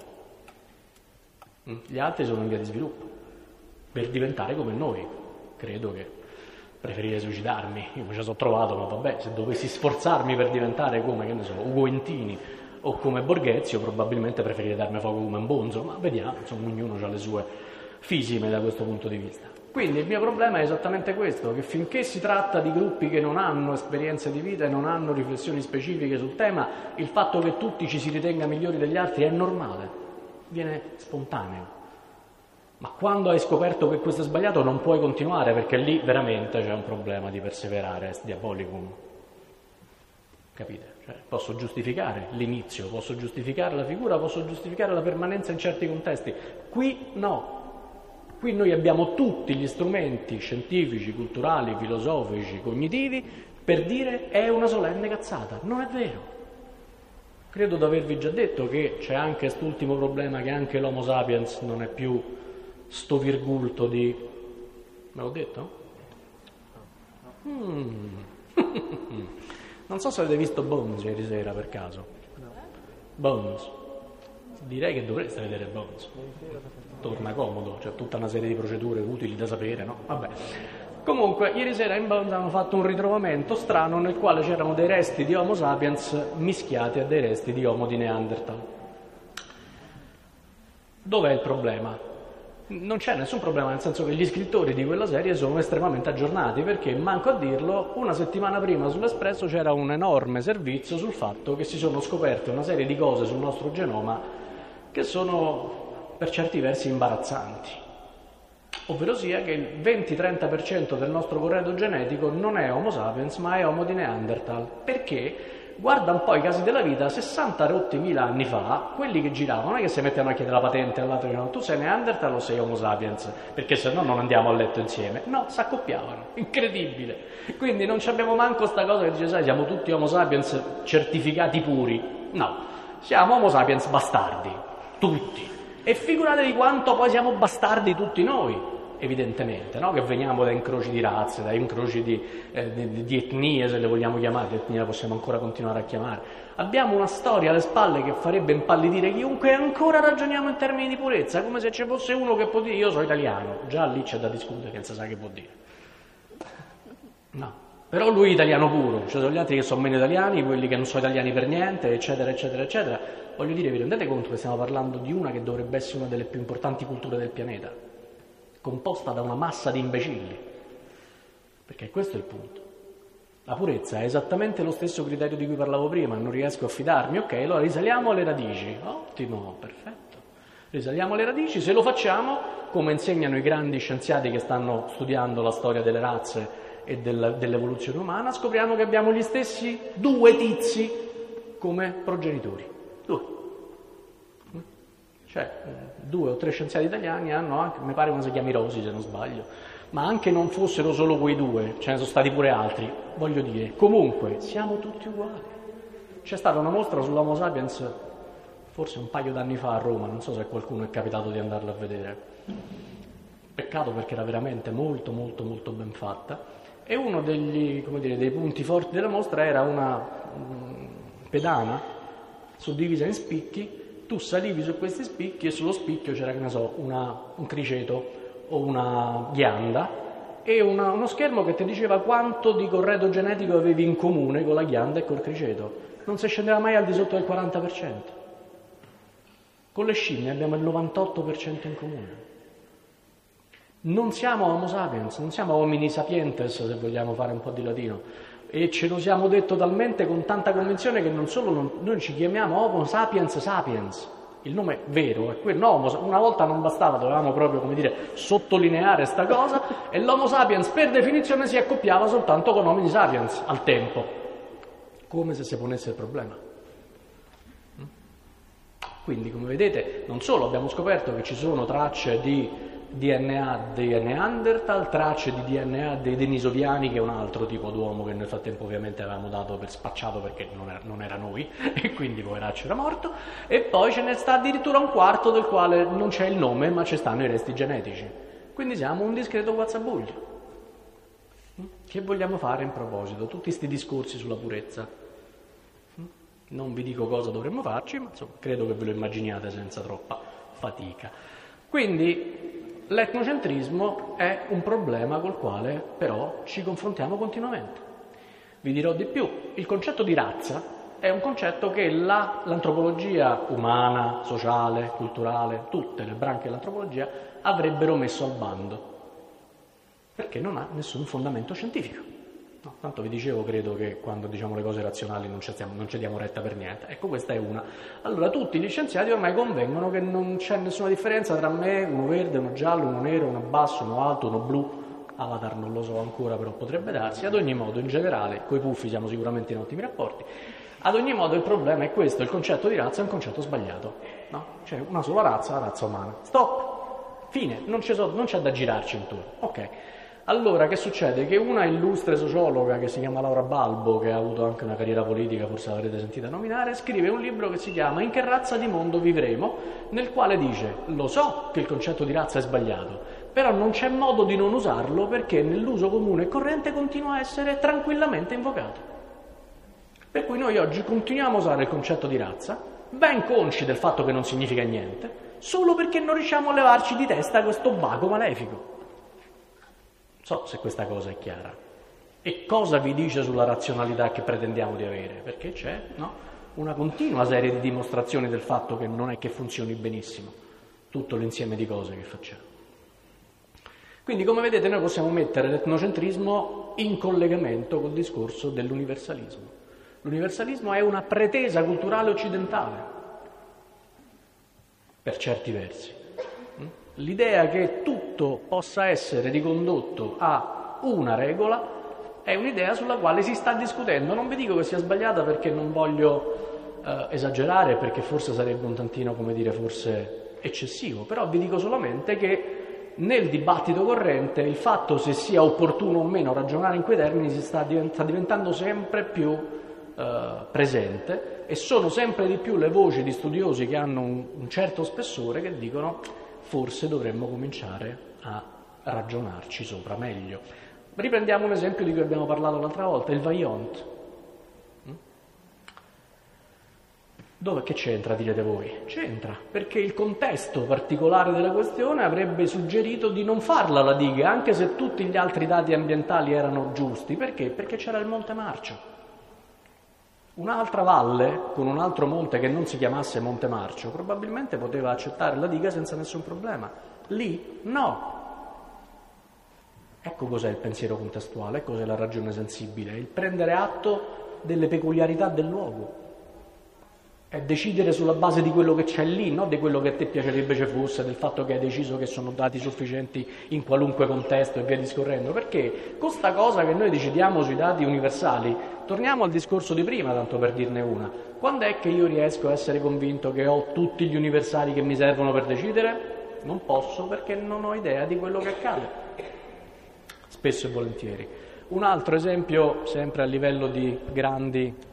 Gli altri sono in via di sviluppo per diventare come noi. Credo che preferire suicidarmi, io mi ci sono trovato, ma vabbè, se dovessi sforzarmi per diventare come, che ne so, Ugo Intini o come Borghezio, probabilmente preferirei darmi fuoco come un bonzo, ma vediamo, insomma, ognuno ha le sue fisime da questo punto di vista. Quindi il mio problema è esattamente questo, che finché si tratta di gruppi che non hanno esperienze di vita e non hanno riflessioni specifiche sul tema, il fatto che tutti ci si ritenga migliori degli altri è normale, viene spontaneo. Ma quando hai scoperto che questo è sbagliato non puoi continuare, perché lì veramente c'è un problema di perseverare, est diabolicum. Capite? Cioè, posso giustificare l'inizio, posso giustificare la figura, posso giustificare la permanenza in certi contesti. Qui no. Qui noi abbiamo tutti gli strumenti scientifici, culturali, filosofici, cognitivi per dire è una solenne cazzata. Non è vero. Credo di avervi già detto che c'è anche quest'ultimo problema, che anche l'Homo sapiens non è più sto virgulto di... Me l'ho detto? Non so se avete visto Bones ieri sera per caso. Bones. Direi che dovreste vedere Bones. Torna comodo, c'è tutta una serie di procedure utili da sapere, no? Vabbè. Comunque, ieri sera in Bones hanno fatto un ritrovamento strano nel quale c'erano dei resti di Homo sapiens mischiati a dei resti di Homo di Neanderthal. Dov'è il problema? Non c'è nessun problema, nel senso che gli scrittori di quella serie sono estremamente aggiornati, perché, manco a dirlo, una settimana prima sull'Espresso c'era un enorme servizio sul fatto che si sono scoperte una serie di cose sul nostro genoma che sono per certi versi imbarazzanti, ovvero sia che il 20-30% del nostro corredo genetico non è Homo sapiens ma è Homo di Neanderthal, perché guarda un po' i casi della vita, 60 rotti mila anni fa, quelli che giravano non è che si mettevano a chiedere la patente all'altro che no, tu sei Neanderthal o sei Homo sapiens, perché se no non andiamo a letto insieme. No, si accoppiavano, incredibile. Quindi non abbiamo manco sta cosa che dice, sai, siamo tutti Homo sapiens certificati puri. No, siamo Homo sapiens bastardi, tutti. E figuratevi quanto poi siamo bastardi tutti noi, evidentemente, no? Che veniamo da incroci di razze, da incroci di etnie, se le vogliamo chiamare, di etnia possiamo ancora continuare a chiamare. Abbiamo una storia alle spalle che farebbe impallidire chiunque, e ancora ragioniamo in termini di purezza, come se ci fosse uno che può dire io sono italiano. Già lì c'è da discutere, che non si sa che può dire. No. Però lui è italiano puro, ci sono gli altri che sono meno italiani, quelli che non sono italiani per niente, eccetera, eccetera, eccetera. Voglio dire, vi rendete conto che stiamo parlando di una che dovrebbe essere una delle più importanti culture del pianeta, composta da una massa di imbecilli? Perché questo è il punto. La purezza è esattamente lo stesso criterio di cui parlavo prima, non riesco a fidarmi, ok, allora risaliamo alle radici. Ottimo, perfetto. Risaliamo alle radici, se lo facciamo, come insegnano i grandi scienziati che stanno studiando la storia delle razze e dell'evoluzione umana, scopriamo che abbiamo gli stessi due tizi come progenitori. Due. Cioè, 2 o 3 scienziati italiani hanno anche, mi pare una si chiami Rosi se non sbaglio, ma anche non fossero solo quei due, ce ne sono stati pure altri, voglio dire, comunque siamo tutti uguali. C'è stata una mostra sull'Homo sapiens forse un paio d'anni fa a Roma, non so se qualcuno è capitato di andarla a vedere. Peccato, perché era veramente molto molto molto ben fatta. E uno dei punti forti della mostra era una pedana suddivisa in spicchi, tu salivi su questi spicchi e sullo spicchio c'era, che ne so, un criceto o una ghianda e uno schermo che ti diceva quanto di corredo genetico avevi in comune con la ghianda e col criceto. Non si scendeva mai al di sotto del 40%. Con le scimmie abbiamo il 98% in comune. Non siamo Homo sapiens, non siamo homini sapientes, se vogliamo fare un po' di latino, e ce lo siamo detto talmente con tanta convinzione che non solo noi ci chiamiamo Homo sapiens sapiens, il nome vero è quello. No, una volta non bastava, dovevamo proprio, sottolineare sta cosa, e l'Homo sapiens per definizione si accoppiava soltanto con homini sapiens al tempo, come se si ponesse il problema. Quindi, come vedete, non solo abbiamo scoperto che ci sono tracce di DNA dei Neanderthal, tracce di DNA dei denisoviani, che è un altro tipo d'uomo che nel frattempo ovviamente avevamo dato per spacciato perché non era noi e quindi poveraccio era morto, e poi ce ne sta addirittura un quarto del quale non c'è il nome ma ci stanno i resti genetici. Quindi siamo un discreto guazzabuglio. Che vogliamo fare in proposito? Tutti questi discorsi sulla purezza. Non vi dico cosa dovremmo farci, ma insomma credo che ve lo immaginiate senza troppa fatica. Quindi L'etnocentrismo è un problema col quale però ci confrontiamo continuamente. Vi dirò di più, il concetto di razza è un concetto che l'antropologia umana, sociale, culturale, tutte le branche dell'antropologia avrebbero messo al bando, perché non ha nessun fondamento scientifico. No, tanto vi dicevo, credo che quando diciamo le cose razionali non ci diamo retta per niente. Ecco, questa è una. Allora, tutti gli scienziati ormai convengono che non c'è nessuna differenza tra me, uno verde, uno giallo, uno nero, uno basso, uno alto, uno blu. Avatar non lo so ancora, però potrebbe darsi. Ad ogni modo, in generale, coi puffi siamo sicuramente in ottimi rapporti. Ad ogni modo, il problema è questo: il concetto di razza è un concetto sbagliato. No? C'è una sola razza, la razza umana. Stop! Fine, non c'è da girarci intorno. Ok. Allora, che succede? Che una illustre sociologa che si chiama Laura Balbo, che ha avuto anche una carriera politica, forse l'avrete sentita nominare, scrive un libro che si chiama In che razza di mondo vivremo?, nel quale dice: lo so che il concetto di razza è sbagliato, però non c'è modo di non usarlo perché nell'uso comune e corrente continua a essere tranquillamente invocato. Per cui noi oggi continuiamo a usare il concetto di razza, ben consci del fatto che non significa niente, solo perché non riusciamo a levarci di testa questo baco malefico. So se questa cosa è chiara. E cosa vi dice sulla razionalità che pretendiamo di avere? Perché c'è, no, una continua serie di dimostrazioni del fatto che non è che funzioni benissimo tutto l'insieme di cose che facciamo. Quindi, come vedete, noi possiamo mettere l'etnocentrismo in collegamento col discorso dell'universalismo. L'universalismo è una pretesa culturale occidentale, per certi versi. L'idea che tutto possa essere ricondotto a una regola è un'idea sulla quale si sta discutendo. Non vi dico che sia sbagliata perché non voglio esagerare, perché forse sarebbe un tantino, come dire, forse eccessivo, però vi dico solamente che nel dibattito corrente il fatto se sia opportuno o meno ragionare in quei termini sta diventando sempre più presente, e sono sempre di più le voci di studiosi che hanno un certo spessore che dicono: forse dovremmo cominciare a ragionarci sopra meglio. Riprendiamo un esempio di cui abbiamo parlato l'altra volta, il Vaillant. Dove che c'entra, direte voi? C'entra, perché il contesto particolare della questione avrebbe suggerito di non farla la diga, anche se tutti gli altri dati ambientali erano giusti. Perché? Perché c'era il Monte Marcio. Un'altra valle, con un altro monte che non si chiamasse Monte Marcio, probabilmente poteva accettare la diga senza nessun problema. Lì no. Ecco cos'è il pensiero contestuale, ecco cos'è la ragione sensibile, il prendere atto delle peculiarità del luogo. È decidere sulla base di quello che c'è lì, non di quello che a te piacerebbe ci fosse, del fatto che hai deciso che sono dati sufficienti in qualunque contesto e via discorrendo. Perché con sta cosa che noi decidiamo sui dati universali, torniamo al discorso di prima, tanto per dirne una. Quando è che io riesco a essere convinto che ho tutti gli universali che mi servono per decidere? Non posso, perché non ho idea di quello che accade. Spesso e volentieri. Un altro esempio, sempre a livello di grandi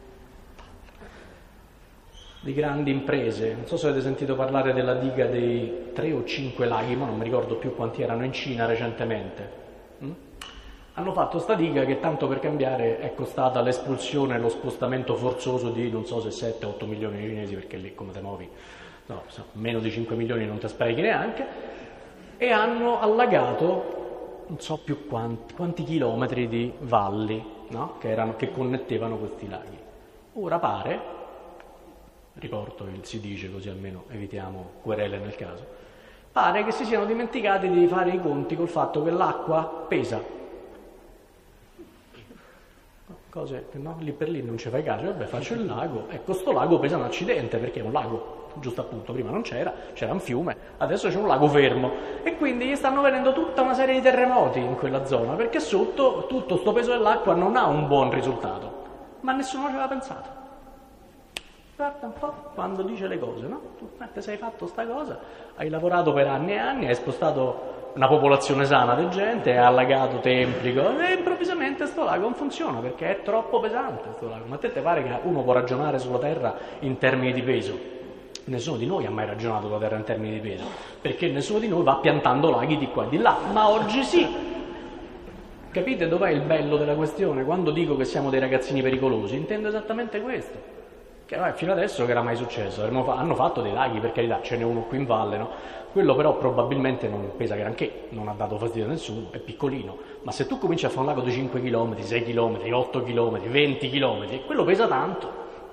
imprese. Non so se avete sentito parlare della diga dei 3 o 5 laghi, ma non mi ricordo più quanti erano, in Cina recentemente. Hanno fatto sta diga che, tanto per cambiare, è costata l'espulsione e lo spostamento forzoso di non so se 7-8 milioni di cinesi, perché lì come te muovi, no, meno di 5 milioni non ti sprechi neanche, e hanno allagato non so più quanti chilometri di valli, no? che connettevano questi laghi. Ora pare, riporto il si dice così almeno evitiamo querele nel caso, pare che si siano dimenticati di fare i conti col fatto che l'acqua pesa. Cose che no, lì per lì non ci fai caso, vabbè, faccio il lago, ecco, sto lago pesa un accidente perché è un lago, giusto appunto, prima non c'era un fiume, adesso c'è un lago fermo, e quindi gli stanno venendo tutta una serie di terremoti in quella zona, perché sotto tutto sto peso dell'acqua non ha un buon risultato, ma nessuno ci aveva pensato. Guarda un po' quando dice le cose, no? Tu ti sei fatto sta cosa, hai lavorato per anni e anni, hai spostato una popolazione sana di gente, hai allagato templi, e improvvisamente sto lago non funziona perché è troppo pesante sto lago. Ma a te pare che uno può ragionare sulla Terra in termini di peso? Nessuno di noi ha mai ragionato sulla Terra in termini di peso, perché nessuno di noi va piantando laghi di qua e di là, ma oggi sì. Capite dov'è il bello della questione? Quando dico che siamo dei ragazzini pericolosi, intendo esattamente questo. che fino adesso che era mai successo? Hanno fatto dei laghi, per carità, ce n'è uno qui in valle, no? Quello però probabilmente non pesa granché, non ha dato fastidio a nessuno, è piccolino, ma se tu cominci a fare un lago di 5 km, 6 km, 8 km, 20 km, quello pesa tanto,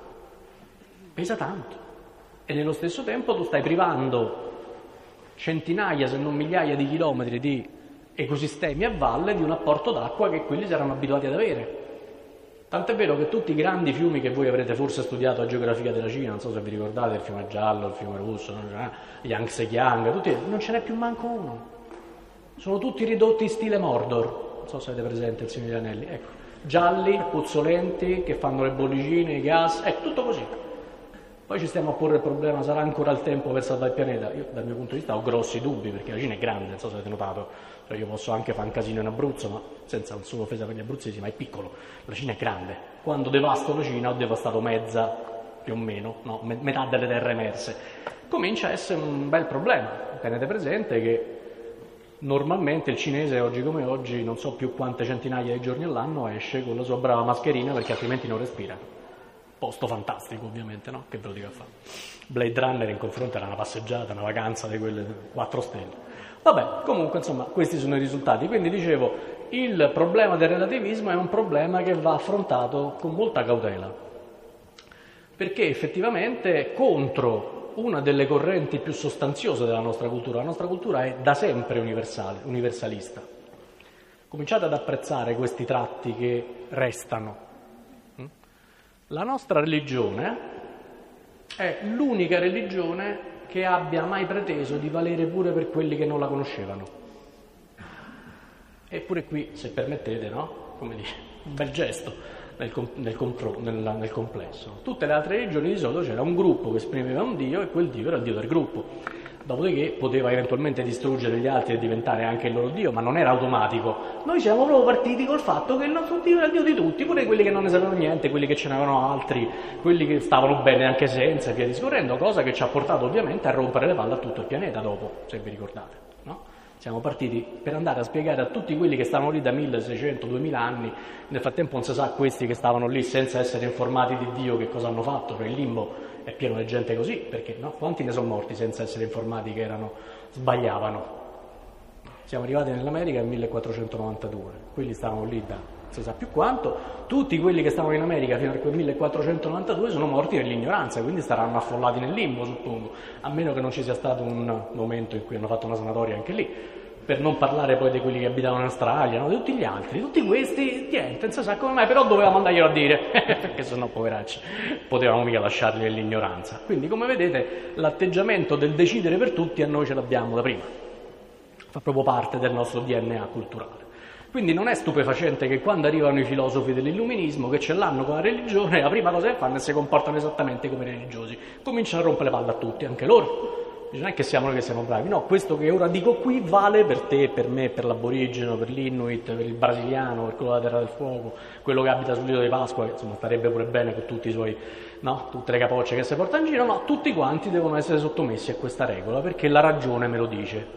e nello stesso tempo tu stai privando centinaia se non migliaia di chilometri di ecosistemi a valle di un apporto d'acqua che quelli si erano abituati ad avere. Tant'è vero che tutti i grandi fiumi che voi avrete forse studiato a geografia della Cina, non so se vi ricordate, il fiume giallo, il fiume russo, Yangtze-Kiang, non ce n'è più manco uno. Sono tutti ridotti in stile Mordor, non so se avete presente il Signore degli Anelli, ecco, gialli, puzzolenti, che fanno le bollicine, i gas, è tutto così. Poi ci stiamo a porre il problema, sarà ancora il tempo per salvare il pianeta? Io dal mio punto di vista ho grossi dubbi, perché la Cina è grande, non so se avete notato, cioè io posso anche fare un casino in Abruzzo, ma senza nessuna offesa per gli abruzzesi, ma è piccolo, la Cina è grande. Quando devasto la Cina ho devastato mezza, più o meno, no, metà delle terre emerse. Comincia a essere un bel problema, tenete presente che normalmente il cinese oggi come oggi, non so più quante centinaia di giorni all'anno, esce con la sua brava mascherina perché altrimenti non respira. Posto fantastico ovviamente, no? Che ve lo dico a fare. Blade Runner in confronto era una passeggiata, una vacanza di quelle 4 stelle. Vabbè, comunque insomma questi sono i risultati. Quindi dicevo, il problema del relativismo è un problema che va affrontato con molta cautela, perché effettivamente contro una delle correnti più sostanziose della nostra cultura. La nostra cultura è da sempre universalista. Cominciate ad apprezzare questi tratti che restano. La nostra religione è l'unica religione che abbia mai preteso di valere pure per quelli che non la conoscevano. Eppure qui, se permettete, no? Come dire, un bel gesto nel complesso. Tutte le altre religioni di solito c'era un gruppo che esprimeva un Dio e quel Dio era il Dio del gruppo. Dopodiché poteva eventualmente distruggere gli altri e diventare anche il loro Dio, ma non era automatico. Noi siamo proprio partiti col fatto che il nostro Dio era il Dio di tutti, pure quelli che non ne sapevano niente, quelli che ce n'avevano altri, quelli che stavano bene anche senza, e via discorrendo, cosa che ci ha portato ovviamente a rompere le palle a tutto il pianeta dopo, se vi ricordate, no? Siamo partiti per andare a spiegare a tutti quelli che stavano lì da 1600, 2000 anni, nel frattempo non si sa questi che stavano lì senza essere informati di Dio che cosa hanno fatto, cioè il limbo è pieno di gente così, perché no? Quanti ne sono morti senza essere informati che sbagliavano? Siamo arrivati nell'America nel 1492, quelli stavano lì da non si sa più quanto, tutti quelli che stavano in America fino al 1492 sono morti nell'ignoranza, quindi staranno affollati nel limbo, suppongo, a meno che non ci sia stato un momento in cui hanno fatto una sanatoria anche lì, per non parlare poi di quelli che abitavano in Australia, no? Di tutti gli altri, tutti questi, niente, non si sa come mai, però dovevamo andarglielo a dire, perché sennò poveracci, potevamo mica lasciarli nell'ignoranza. Quindi come vedete l'atteggiamento del decidere per tutti a noi ce l'abbiamo da prima, fa proprio parte del nostro DNA culturale. Quindi non è stupefacente che quando arrivano i filosofi dell'illuminismo, che ce l'hanno con la religione, la prima cosa che fanno è si comportano esattamente come i religiosi, cominciano a rompere le palle a tutti, anche loro. Non è che siamo noi che siamo bravi, no, questo che ora dico qui vale per te, per me, per l'aborigeno, per l'Inuit, per il brasiliano, per quello della Terra del Fuoco, quello che abita sull'isola di Pasqua, che insomma starebbe pure bene con tutti i suoi, no, tutte le capocce che si porta in giro, no, tutti quanti devono essere sottomessi a questa regola, perché la ragione me lo dice.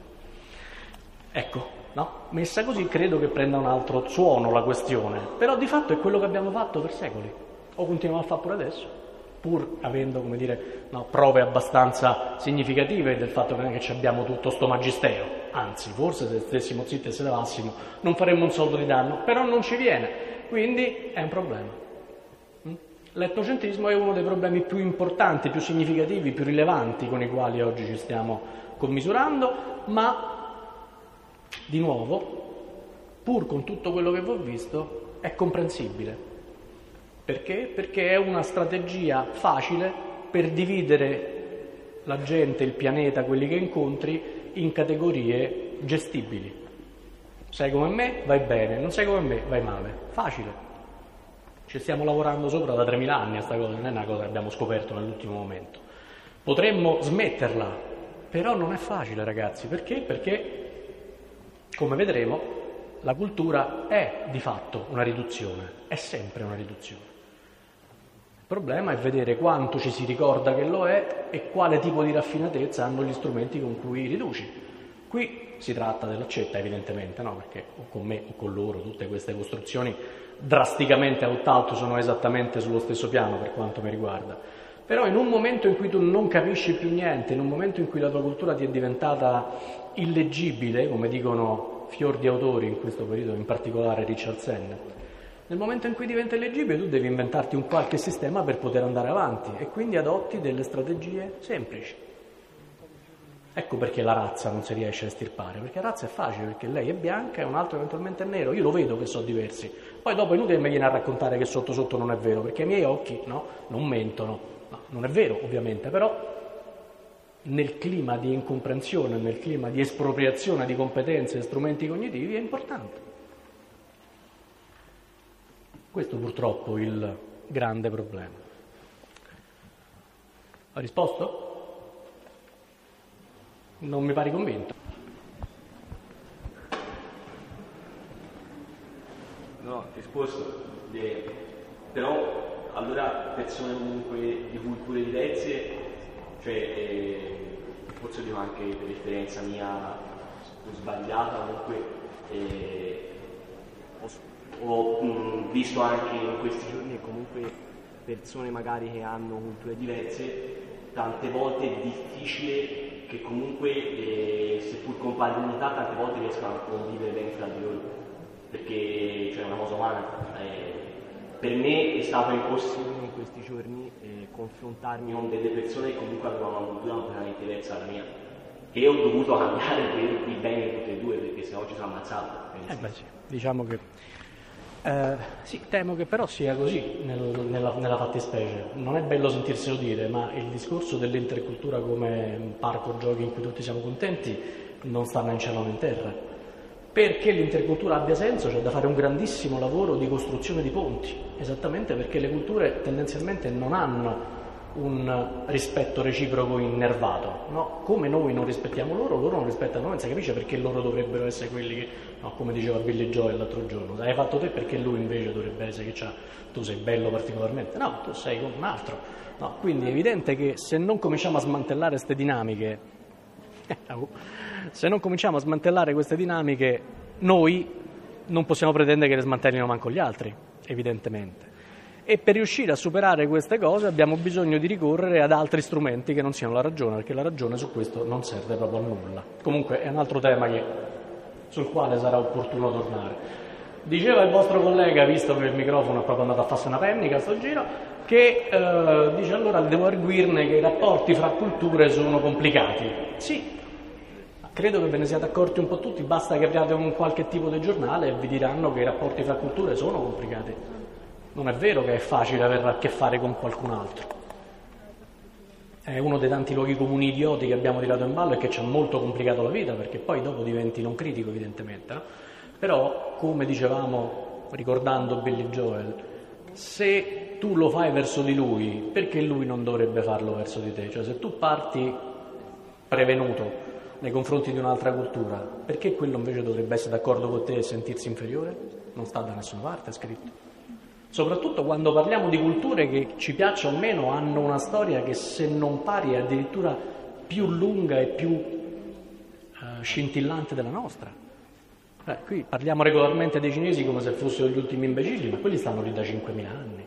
Ecco, no, messa così credo che prenda un altro suono la questione, però di fatto è quello che abbiamo fatto per secoli, o continuiamo a fare pure adesso, pur avendo, come dire, no, prove abbastanza significative del fatto che non è che abbiamo tutto sto magistero, anzi, forse se stessimo zitti e se levassimo non faremmo un soldo di danno, però non ci viene, quindi è un problema. L'etnocentrismo è uno dei problemi più importanti, più significativi, più rilevanti con i quali oggi ci stiamo commisurando, ma di nuovo, pur con tutto quello che vi ho visto, è comprensibile. Perché? Perché è una strategia facile per dividere la gente, il pianeta, quelli che incontri, in categorie gestibili. Sei come me, vai bene, non sei come me, vai male. Facile. Ci stiamo lavorando sopra da 3.000 anni a sta cosa, non è una cosa che abbiamo scoperto nell'ultimo momento. Potremmo smetterla, però non è facile, ragazzi. Perché? Perché, come vedremo, la cultura è di fatto una riduzione, è sempre una riduzione. Il problema è vedere quanto ci si ricorda che lo è e quale tipo di raffinatezza hanno gli strumenti con cui riduci. Qui si tratta dell'accetta, evidentemente, no? Perché o con me o con loro tutte queste costruzioni drasticamente a tutt'altro, sono esattamente sullo stesso piano per quanto mi riguarda. Però in un momento in cui tu non capisci più niente, in un momento in cui la tua cultura ti è diventata illeggibile, come dicono fior di autori in questo periodo, in particolare Richard Sennett, nel momento in cui diventa illeggibile tu devi inventarti un qualche sistema per poter andare avanti e quindi adotti delle strategie semplici. Ecco perché la razza non si riesce a estirpare, perché la razza è facile, perché lei è bianca e un altro eventualmente è nero, io lo vedo che sono diversi, poi dopo è inutile che mi viene a raccontare che sotto sotto non è vero, perché i miei occhi non mentono, no, non è vero ovviamente, però nel clima di incomprensione, nel clima di espropriazione di competenze e strumenti cognitivi è importante. Questo purtroppo è il grande problema. Ho risposto? Non mi pari convinto. No, ho risposto. Però allora persone comunque di culture diverse, cioè forse dico anche per esperienza mia sbagliata comunque, ho visto anche in questi giorni che comunque persone magari che hanno culture diverse, tante volte è difficile che comunque, seppur con pari unità, tante volte riescano a convivere bene fra di loro, perché cioè, è una cosa umana. Per me è stato impossibile in questi giorni confrontarmi con delle persone che comunque avevano una cultura completamente diversa dalla mia, e ho dovuto cambiare per il bene di tutte e due, perché sennò ci sono ammazzato. Sì, diciamo che sì, temo che però sia così nella fattispecie. Non è bello sentirselo dire, ma il discorso dell'intercultura come un parco giochi in cui tutti siamo contenti non sta né in cielo né in terra. Perché l'intercultura abbia senso c'è da fare un grandissimo lavoro di costruzione di ponti, esattamente perché le culture tendenzialmente non hanno un rispetto reciproco innervato, no? Come noi non rispettiamo loro non rispettano noi, non si capisce perché loro dovrebbero essere quelli che, no, come diceva Billy Joel l'altro giorno, hai fatto te perché lui invece dovrebbe essere che tu sei bello particolarmente, no, tu sei come un altro, no? Quindi è evidente che se non cominciamo a smantellare queste dinamiche, noi non possiamo pretendere che le smantellino manco gli altri, evidentemente. E per riuscire a superare queste cose abbiamo bisogno di ricorrere ad altri strumenti che non siano la ragione, perché la ragione su questo non serve proprio a nulla. Comunque è un altro tema sul quale sarà opportuno tornare. Diceva il vostro collega, visto che il microfono è proprio andato a farsi una pennica a sto giro, che dice allora devo arguirne che i rapporti fra culture sono complicati. Sì, credo che ve ne siate accorti un po' tutti, basta che apriate un qualche tipo di giornale e vi diranno che i rapporti fra culture sono complicati. Non è vero che è facile avere a che fare con qualcun altro. È uno dei tanti luoghi comuni idioti che abbiamo tirato in ballo e che ci ha molto complicato la vita, perché poi dopo diventi non critico evidentemente, no? Però, come dicevamo ricordando Billy Joel, se tu lo fai verso di lui, perché lui non dovrebbe farlo verso di te? Cioè se tu parti prevenuto nei confronti di un'altra cultura, perché quello invece dovrebbe essere d'accordo con te e sentirsi inferiore? Non sta da nessuna parte, è scritto. Soprattutto quando parliamo di culture che, ci piaccia o meno, hanno una storia che se non pari è addirittura più lunga e più scintillante della nostra. Qui parliamo regolarmente dei cinesi come se fossero gli ultimi imbecilli, ma quelli stanno lì da 5.000 anni.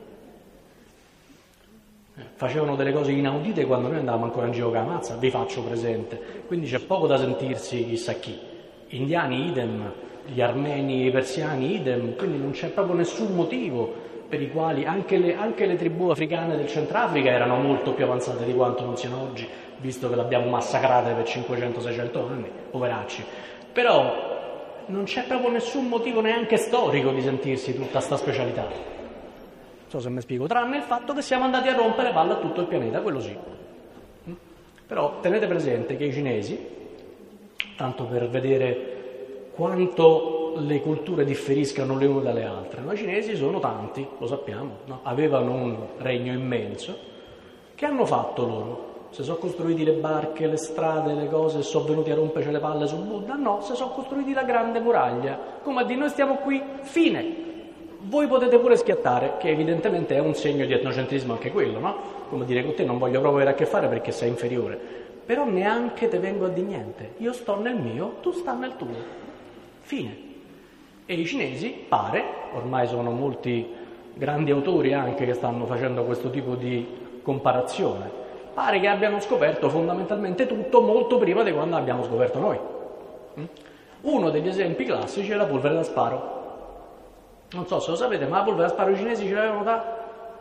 Facevano delle cose inaudite quando noi andavamo ancora in giro con la mazza, vi faccio presente. Quindi c'è poco da sentirsi chissà chi. Indiani idem, gli armeni e i persiani idem, quindi non c'è proprio nessun motivo per i quali anche le tribù africane del Centrafrica erano molto più avanzate di quanto non siano oggi, visto che l'abbiamo massacrate per 500-600 anni, poveracci. Però non c'è proprio nessun motivo neanche storico di sentirsi tutta sta specialità. Non so se mi spiego, tranne il fatto che siamo andati a rompere palle a tutto il pianeta, quello sì. Però tenete presente che i cinesi, tanto per vedere quanto le culture differiscano le une dalle altre, no? I cinesi sono tanti, lo sappiamo, no? Avevano un regno immenso. Che hanno fatto loro? Se sono costruiti le barche, le strade, le cose, sono venuti a romperci le palle sul Buddha? No, se sono costruiti la grande muraglia, come a dire noi stiamo qui, fine. Voi potete pure schiattare, che evidentemente è un segno di etnocentrismo anche quello, no? Come dire con te non voglio proprio avere a che fare perché sei inferiore, però neanche te vengo a dire niente, io sto nel mio, tu sta nel tuo, fine. E i cinesi, pare, ormai sono molti grandi autori anche che stanno facendo questo tipo di comparazione, pare che abbiano scoperto fondamentalmente tutto molto prima di quando abbiamo scoperto noi. Uno degli esempi classici è la polvere da sparo. Non so se lo sapete, ma la polvere da sparo i cinesi ce l'avevano da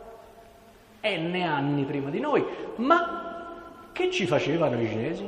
N anni prima di noi. Ma che ci facevano i cinesi?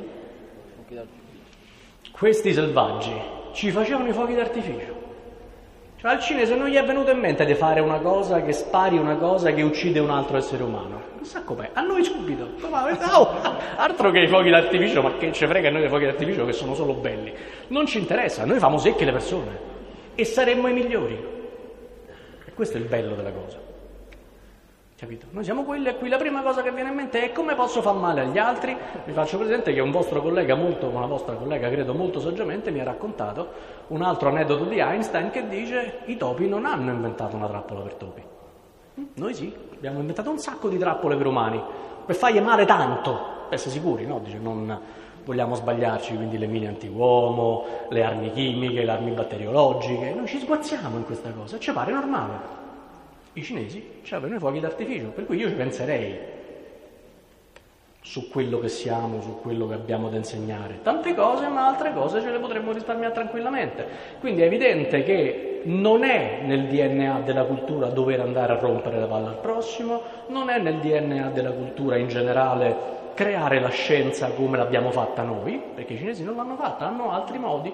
Questi selvaggi ci facevano i fuochi d'artificio. Cioè al cinese non gli è venuto in mente di fare una cosa che spari una cosa che uccide un altro essere umano. Chissà com'è. A noi subito. Altro che i fuochi d'artificio, ma che ci frega a noi dei fuochi d'artificio che sono solo belli. Non ci interessa, noi famo secche le persone e saremmo i migliori. E questo è il bello della cosa. Capito? Noi siamo quelli a cui la prima cosa che viene in mente è come posso far male agli altri. Vi faccio presente che una vostra collega credo molto saggiamente mi ha raccontato un altro aneddoto di Einstein che dice: i topi non hanno inventato una trappola per topi. Noi sì, abbiamo inventato un sacco di trappole per umani, per fargli male tanto, per essere sicuri, no? Dice, non vogliamo sbagliarci, quindi le mine antiuomo, le armi chimiche, le armi batteriologiche, noi ci sguazziamo in questa cosa e ci pare normale. I cinesi avevano i fuochi d'artificio, per cui io ci penserei su quello che siamo, su quello che abbiamo da insegnare. Tante cose, ma altre cose ce le potremmo risparmiare tranquillamente. Quindi è evidente che non è nel DNA della cultura dover andare a rompere la palla al prossimo, non è nel DNA della cultura in generale creare la scienza come l'abbiamo fatta noi, perché i cinesi non l'hanno fatta, hanno altri modi.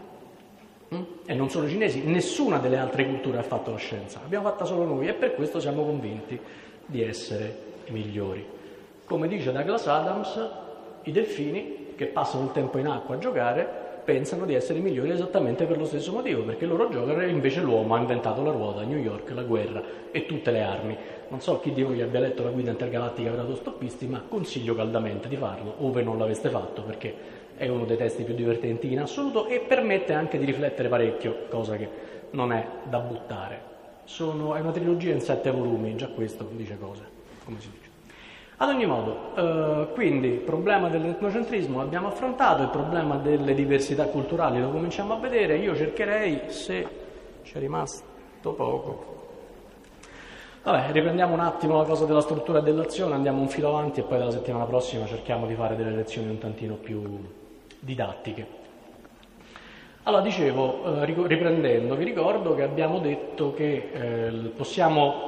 E non solo i cinesi, nessuna delle altre culture ha fatto la scienza, l'abbiamo fatta solo noi e per questo siamo convinti di essere i migliori. Come dice Douglas Adams, i delfini che passano il tempo in acqua a giocare pensano di essere i migliori esattamente per lo stesso motivo, perché loro giocano e invece l'uomo ha inventato la ruota, New York, la guerra e tutte le armi. Non so chi di voi abbia letto la guida intergalattica per autostoppisti, ma consiglio caldamente di farlo, ove non l'aveste fatto, perché è uno dei testi più divertenti in assoluto e permette anche di riflettere parecchio, cosa che non è da buttare. È una trilogia in 7 volumi, già questo dice cose, come si dice. Ad ogni modo, quindi il problema dell'etnocentrismo l'abbiamo affrontato, il problema delle diversità culturali lo cominciamo a vedere. Io cercherei, se c'è rimasto poco, riprendiamo un attimo la cosa della struttura dell'azione, andiamo un filo avanti e poi dalla settimana prossima cerchiamo di fare delle lezioni un tantino più didattiche. Allora, dicevo, riprendendo, vi ricordo che abbiamo detto che possiamo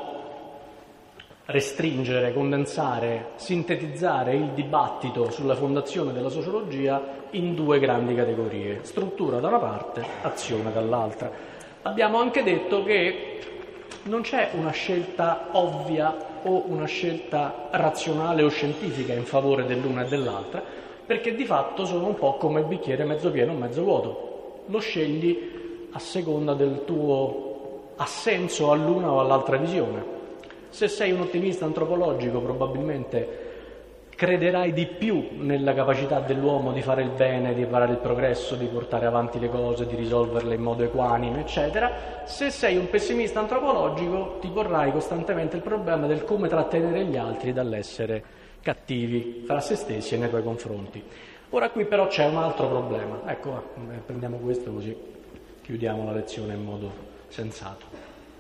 restringere, condensare, sintetizzare il dibattito sulla fondazione della sociologia in 2 grandi categorie: struttura da una parte, azione dall'altra. Abbiamo anche detto che non c'è una scelta ovvia o una scelta razionale o scientifica in favore dell'una e dell'altra, perché di fatto sono un po' come il bicchiere mezzo pieno o mezzo vuoto. Lo scegli a seconda del tuo assenso all'una o all'altra visione. Se sei un ottimista antropologico, probabilmente crederai di più nella capacità dell'uomo di fare il bene, di fare il progresso, di portare avanti le cose, di risolverle in modo equanime, eccetera. Se sei un pessimista antropologico, ti porrai costantemente il problema del come trattenere gli altri dall'essere cattivi fra se stessi e nei tuoi confronti. Ora qui però c'è un altro problema. Ecco, prendiamo questo così chiudiamo la lezione in modo sensato.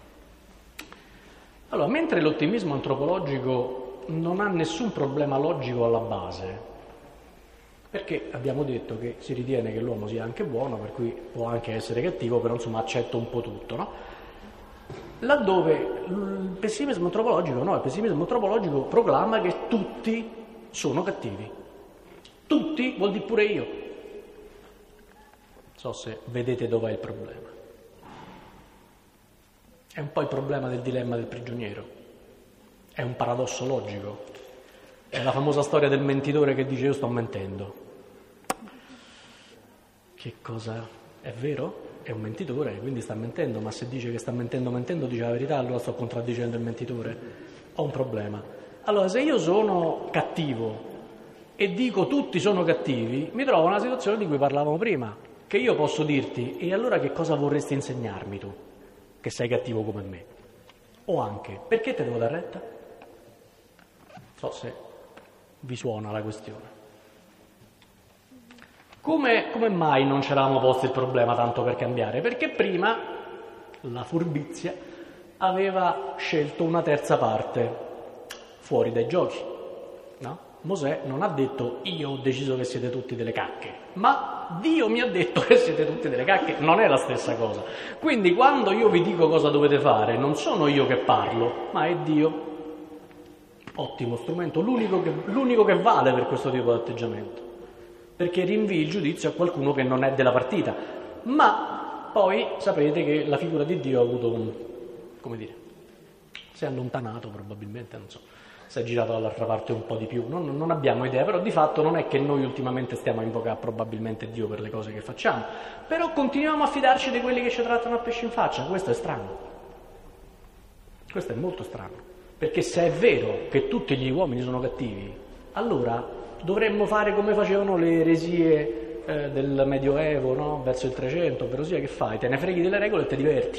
Allora, mentre l'ottimismo antropologico non ha nessun problema logico alla base, perché abbiamo detto che si ritiene che l'uomo sia anche buono, per cui può anche essere cattivo, però insomma accetta un po' tutto, no? Laddove il pessimismo antropologico no, il pessimismo antropologico proclama che tutti sono cattivi. Tutti vuol dire pure io. Non so se vedete dov'è il problema. È un po' il problema del dilemma del prigioniero. È un paradosso logico. È la famosa storia del mentitore che dice io sto mentendo. Che cosa? È vero? È un mentitore, quindi sta mentendo, ma se dice che sta mentendo dice la verità, allora sto contraddicendo il mentitore. Ho un problema. Allora, se io sono cattivo e dico tutti sono cattivi, mi trovo in una situazione di cui parlavamo prima, che io posso dirti, e allora che cosa vorresti insegnarmi tu, che sei cattivo come me? O anche, perché te devo dar retta? Non so se vi suona la questione. Come mai non ci eravamo posti il problema tanto per cambiare? Perché prima la furbizia, aveva scelto una terza parte fuori dai giochi, no? Mosè non ha detto io ho deciso che siete tutti delle cacche, ma Dio mi ha detto che siete tutti delle cacche, non è la stessa cosa. Quindi quando io vi dico cosa dovete fare, non sono io che parlo, ma è Dio. Ottimo strumento, l'unico che vale per questo tipo di atteggiamento, perché rinvii il giudizio a qualcuno che non è della partita. Ma poi sapete che la figura di Dio ha avuto si è allontanato probabilmente, non so, si è girato dall'altra parte un po' di più, non abbiamo idea, però di fatto non è che noi ultimamente stiamo a invocare probabilmente Dio per le cose che facciamo, però continuiamo a fidarci di quelli che ci trattano a pesci in faccia. Questo è strano, questo è molto strano, perché se è vero che tutti gli uomini sono cattivi, allora dovremmo fare come facevano le eresie del Medioevo, no? Verso il 300, ovvero sia, che fai? Te ne freghi delle regole e ti diverti.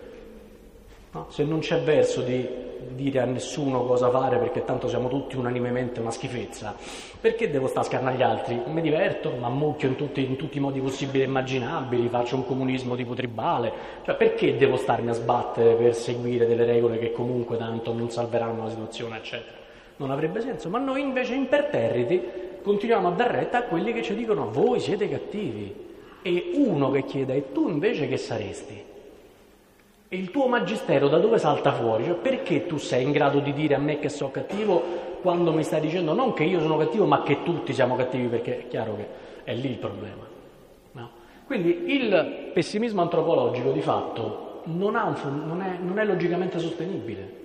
No? Se non c'è verso di dire a nessuno cosa fare perché tanto siamo tutti unanimemente una schifezza, perché devo stare a scarnare gli altri? Mi diverto, mi ammucchio in tutti i modi possibili e immaginabili, faccio un comunismo tipo tribale, cioè perché devo starmi a sbattere per seguire delle regole che comunque tanto non salveranno la situazione, eccetera? Non avrebbe senso, ma noi invece imperterriti continuiamo a dar retta a quelli che ci dicono voi siete cattivi, e uno che chiede e tu invece che saresti? E il tuo magistero da dove salta fuori? Cioè perché tu sei in grado di dire a me che sono cattivo quando mi stai dicendo non che io sono cattivo ma che tutti siamo cattivi, perché è chiaro che è lì il problema, no? Quindi il pessimismo antropologico di fatto non è logicamente sostenibile.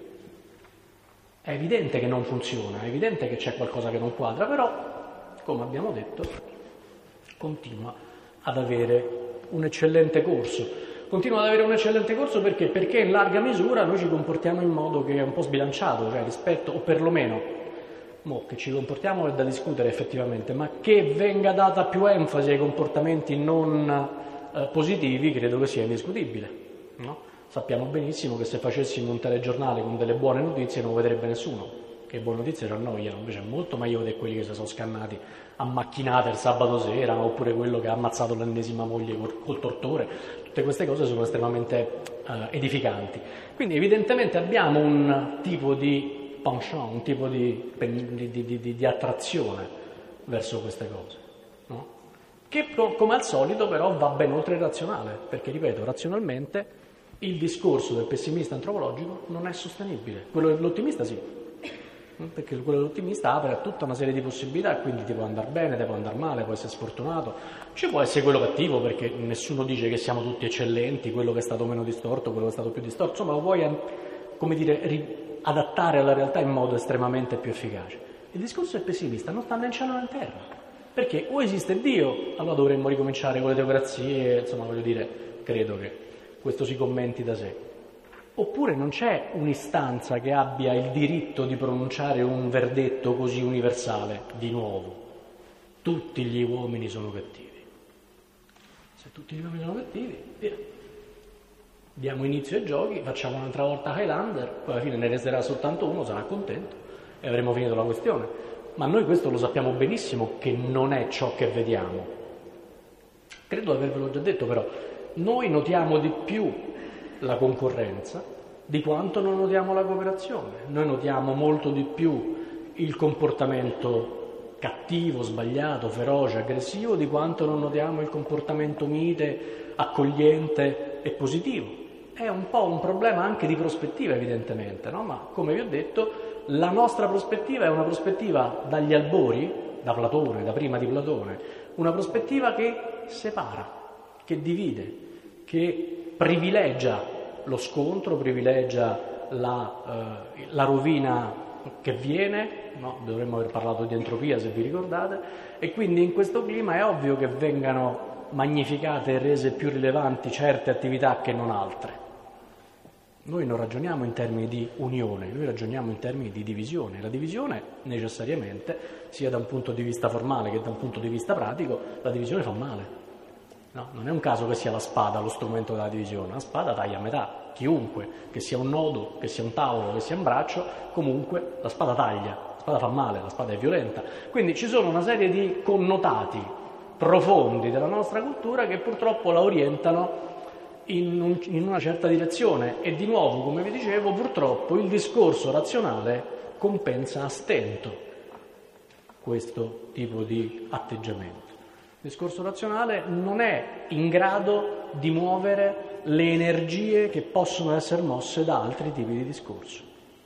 È evidente che non funziona, è evidente che c'è qualcosa che non quadra, però, come abbiamo detto, continua ad avere un eccellente corso. Continua ad avere un eccellente corso perché in larga misura noi ci comportiamo in modo che è un po' sbilanciato, cioè rispetto, o perlomeno, che ci comportiamo è da discutere effettivamente, ma che venga data più enfasi ai comportamenti non positivi credo che sia indiscutibile, no? Sappiamo benissimo che se facessimo un telegiornale con delle buone notizie non lo vedrebbe nessuno, che buone notizie ci annoiano, invece è molto meglio di quelli che si sono scannati a macchinate il sabato sera, oppure quello che ha ammazzato l'ennesima moglie col tortore. Tutte queste cose sono estremamente edificanti. Quindi evidentemente abbiamo un tipo di penchant, un tipo di attrazione verso queste cose, no? Che come al solito però va ben oltre il razionale, perché ripeto, razionalmente il discorso del pessimista antropologico non è sostenibile, quello dell'ottimista sì, perché quello dell'ottimista apre a tutta una serie di possibilità, quindi ti può andare bene, ti può andare male, può essere sfortunato, ci può essere quello cattivo perché nessuno dice che siamo tutti eccellenti, quello che è stato meno distorto, quello che è stato più distorto, insomma lo puoi, adattare alla realtà in modo estremamente più efficace. Il discorso del pessimista non sta né in cielo né in terra, perché o esiste Dio, allora dovremmo ricominciare con le teocrazie, insomma voglio dire, credo che questo si commenti da sé. Oppure non c'è un'istanza che abbia il diritto di pronunciare un verdetto così universale, di nuovo. Tutti gli uomini sono cattivi. Se tutti gli uomini sono cattivi, via. Diamo inizio ai giochi, facciamo un'altra volta Highlander, poi alla fine ne resterà soltanto uno, sarà contento e avremo finito la questione. Ma noi questo lo sappiamo benissimo che non è ciò che vediamo. Credo di avervelo già detto, però noi notiamo di più la concorrenza di quanto non notiamo la cooperazione. Noi notiamo molto di più il comportamento cattivo, sbagliato, feroce, aggressivo di quanto non notiamo il comportamento mite, accogliente e positivo. È un po' un problema anche di prospettiva evidentemente, no? Ma come vi ho detto la nostra prospettiva è una prospettiva dagli albori, da Platone, da prima di Platone, una prospettiva che separa, che divide, che privilegia lo scontro, privilegia la rovina che viene, no? Dovremmo aver parlato di entropia se vi ricordate, e quindi in questo clima è ovvio che vengano magnificate e rese più rilevanti certe attività che non altre. Noi non ragioniamo in termini di unione, noi ragioniamo in termini di divisione. La divisione necessariamente, sia da un punto di vista formale che da un punto di vista pratico, la divisione fa male. No, non è un caso che sia la spada lo strumento della divisione, la spada taglia a metà, chiunque, che sia un nodo, che sia un tavolo, che sia un braccio, comunque la spada taglia, la spada fa male, la spada è violenta. Quindi ci sono una serie di connotati profondi della nostra cultura che purtroppo la orientano in una certa direzione e di nuovo, come vi dicevo, purtroppo il discorso razionale compensa a stento questo tipo di atteggiamento. Il discorso razionale non è in grado di muovere le energie che possono essere mosse da altri tipi di discorso.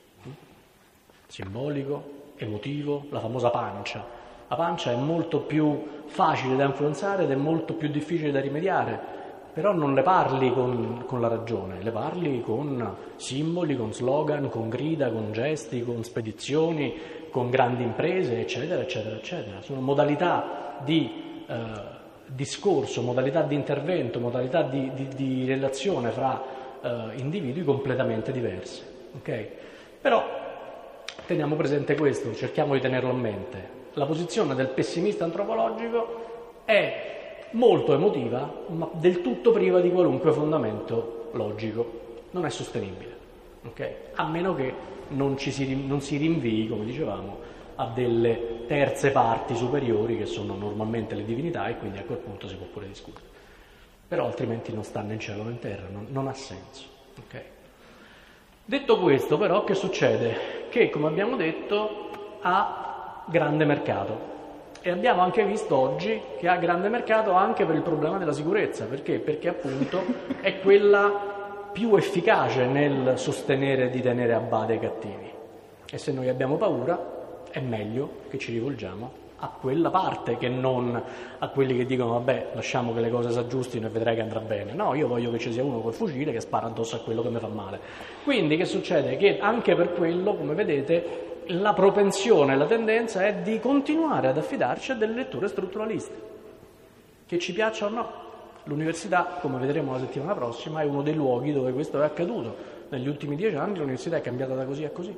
Simbolico, emotivo, la famosa pancia. La pancia è molto più facile da influenzare ed è molto più difficile da rimediare, però non le parli con la ragione, le parli con simboli, con slogan, con grida, con gesti, con spedizioni, con grandi imprese, eccetera, eccetera, eccetera. Sono modalità di discorso, modalità di intervento, modalità di relazione fra individui completamente diverse. Okay? Però teniamo presente questo, cerchiamo di tenerlo a mente. La posizione del pessimista antropologico è molto emotiva, ma del tutto priva di qualunque fondamento logico. Non è sostenibile, okay? A meno che non si rinvii, come dicevamo, a delle terze parti superiori che sono normalmente le divinità, e quindi a quel punto si può pure discutere. Però altrimenti non sta né in cielo né in terra, non ha senso. Okay? Detto questo, però, che succede? Che, come abbiamo detto, ha grande mercato. E abbiamo anche visto oggi che ha grande mercato anche per il problema della sicurezza. Perché? Perché appunto è quella più efficace nel sostenere di tenere a bada i cattivi. E se noi abbiamo paura, è meglio che ci rivolgiamo a quella parte che non a quelli che dicono vabbè, lasciamo che le cose si aggiustino e vedrai che andrà bene. No, io voglio che ci sia uno col fucile che spara addosso a quello che mi fa male. Quindi che succede? Che anche per quello, come vedete, la propensione, la tendenza è di continuare ad affidarci a delle letture strutturaliste, che ci piaccia o no. L'università, come vedremo la settimana prossima, è uno dei luoghi dove questo è accaduto. Negli ultimi 10 anni l'università è cambiata da così a così.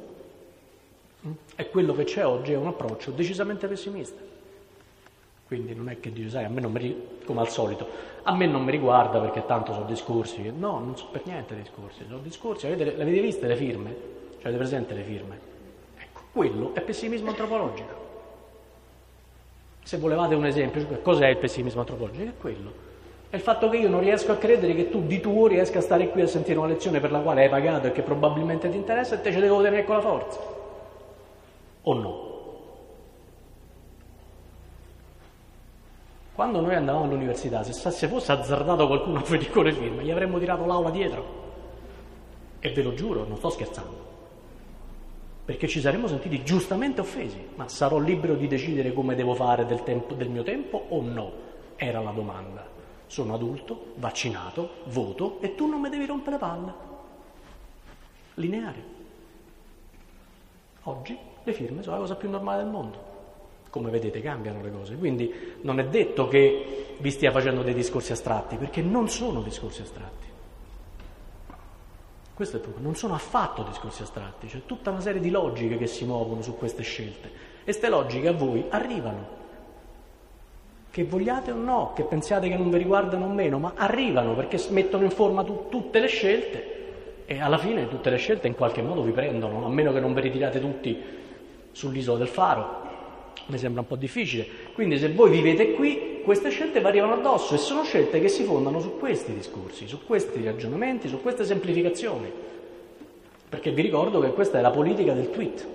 E quello che c'è oggi è un approccio decisamente pessimista. Quindi non è che dice, sai, a me non come al solito, a me non mi riguarda perché tanto sono discorsi. No, non so per niente discorsi, sono discorsi. Avete viste le firme? Cioè, avete presente le firme? Ecco, quello è pessimismo antropologico. Se volevate un esempio, cos'è il pessimismo antropologico? È quello. È il fatto che io non riesco a credere che tu di tuo riesca a stare qui a sentire una lezione per la quale hai pagato e che probabilmente ti interessa e te ce devo tenere con la forza. O no? Quando noi andavamo all'università, se fosse azzardato qualcuno a venire con le firme, gli avremmo tirato l'aula dietro. E ve lo giuro, non sto scherzando. Perché ci saremmo sentiti giustamente offesi. Ma sarò libero di decidere come devo fare del mio tempo o no? Era la domanda. Sono adulto, vaccinato, voto e tu non mi devi rompere le palle. Lineare. Oggi le firme sono la cosa più normale del mondo. Come vedete cambiano le cose, quindi non è detto che vi stia facendo dei discorsi astratti, perché non sono discorsi astratti. Questo è il problema, non sono affatto discorsi astratti, c'è tutta una serie di logiche che si muovono su queste scelte e queste logiche a voi arrivano. Che vogliate o no, che pensiate che non vi riguardano o meno, ma arrivano perché mettono in forma tutte le scelte e alla fine tutte le scelte in qualche modo vi prendono, a meno che non vi ritirate tutti sull'isola del Faro. Mi sembra un po' difficile. Quindi se voi vivete qui, queste scelte vi arrivano addosso e sono scelte che si fondano su questi discorsi, su questi ragionamenti, su queste semplificazioni. Perché vi ricordo che questa è la politica del tweet.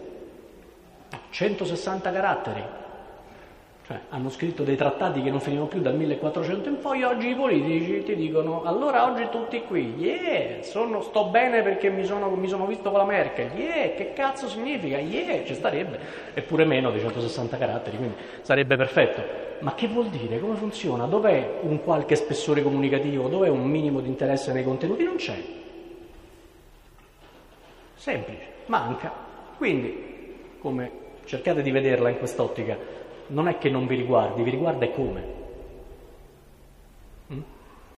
160 caratteri. Cioè, hanno scritto dei trattati che non finivano più dal 1400 in poi, oggi i politici ti dicono allora oggi tutti qui, sto bene perché mi sono visto con la Merkel, che cazzo significa? Ci starebbe, eppure meno di 160 caratteri, quindi sarebbe perfetto. Ma che vuol dire? Come funziona? Dov'è un qualche spessore comunicativo? Dov'è un minimo di interesse nei contenuti? Non c'è. Semplice, manca. Quindi, come cercate di vederla in quest'ottica, non è che non vi riguarda e come.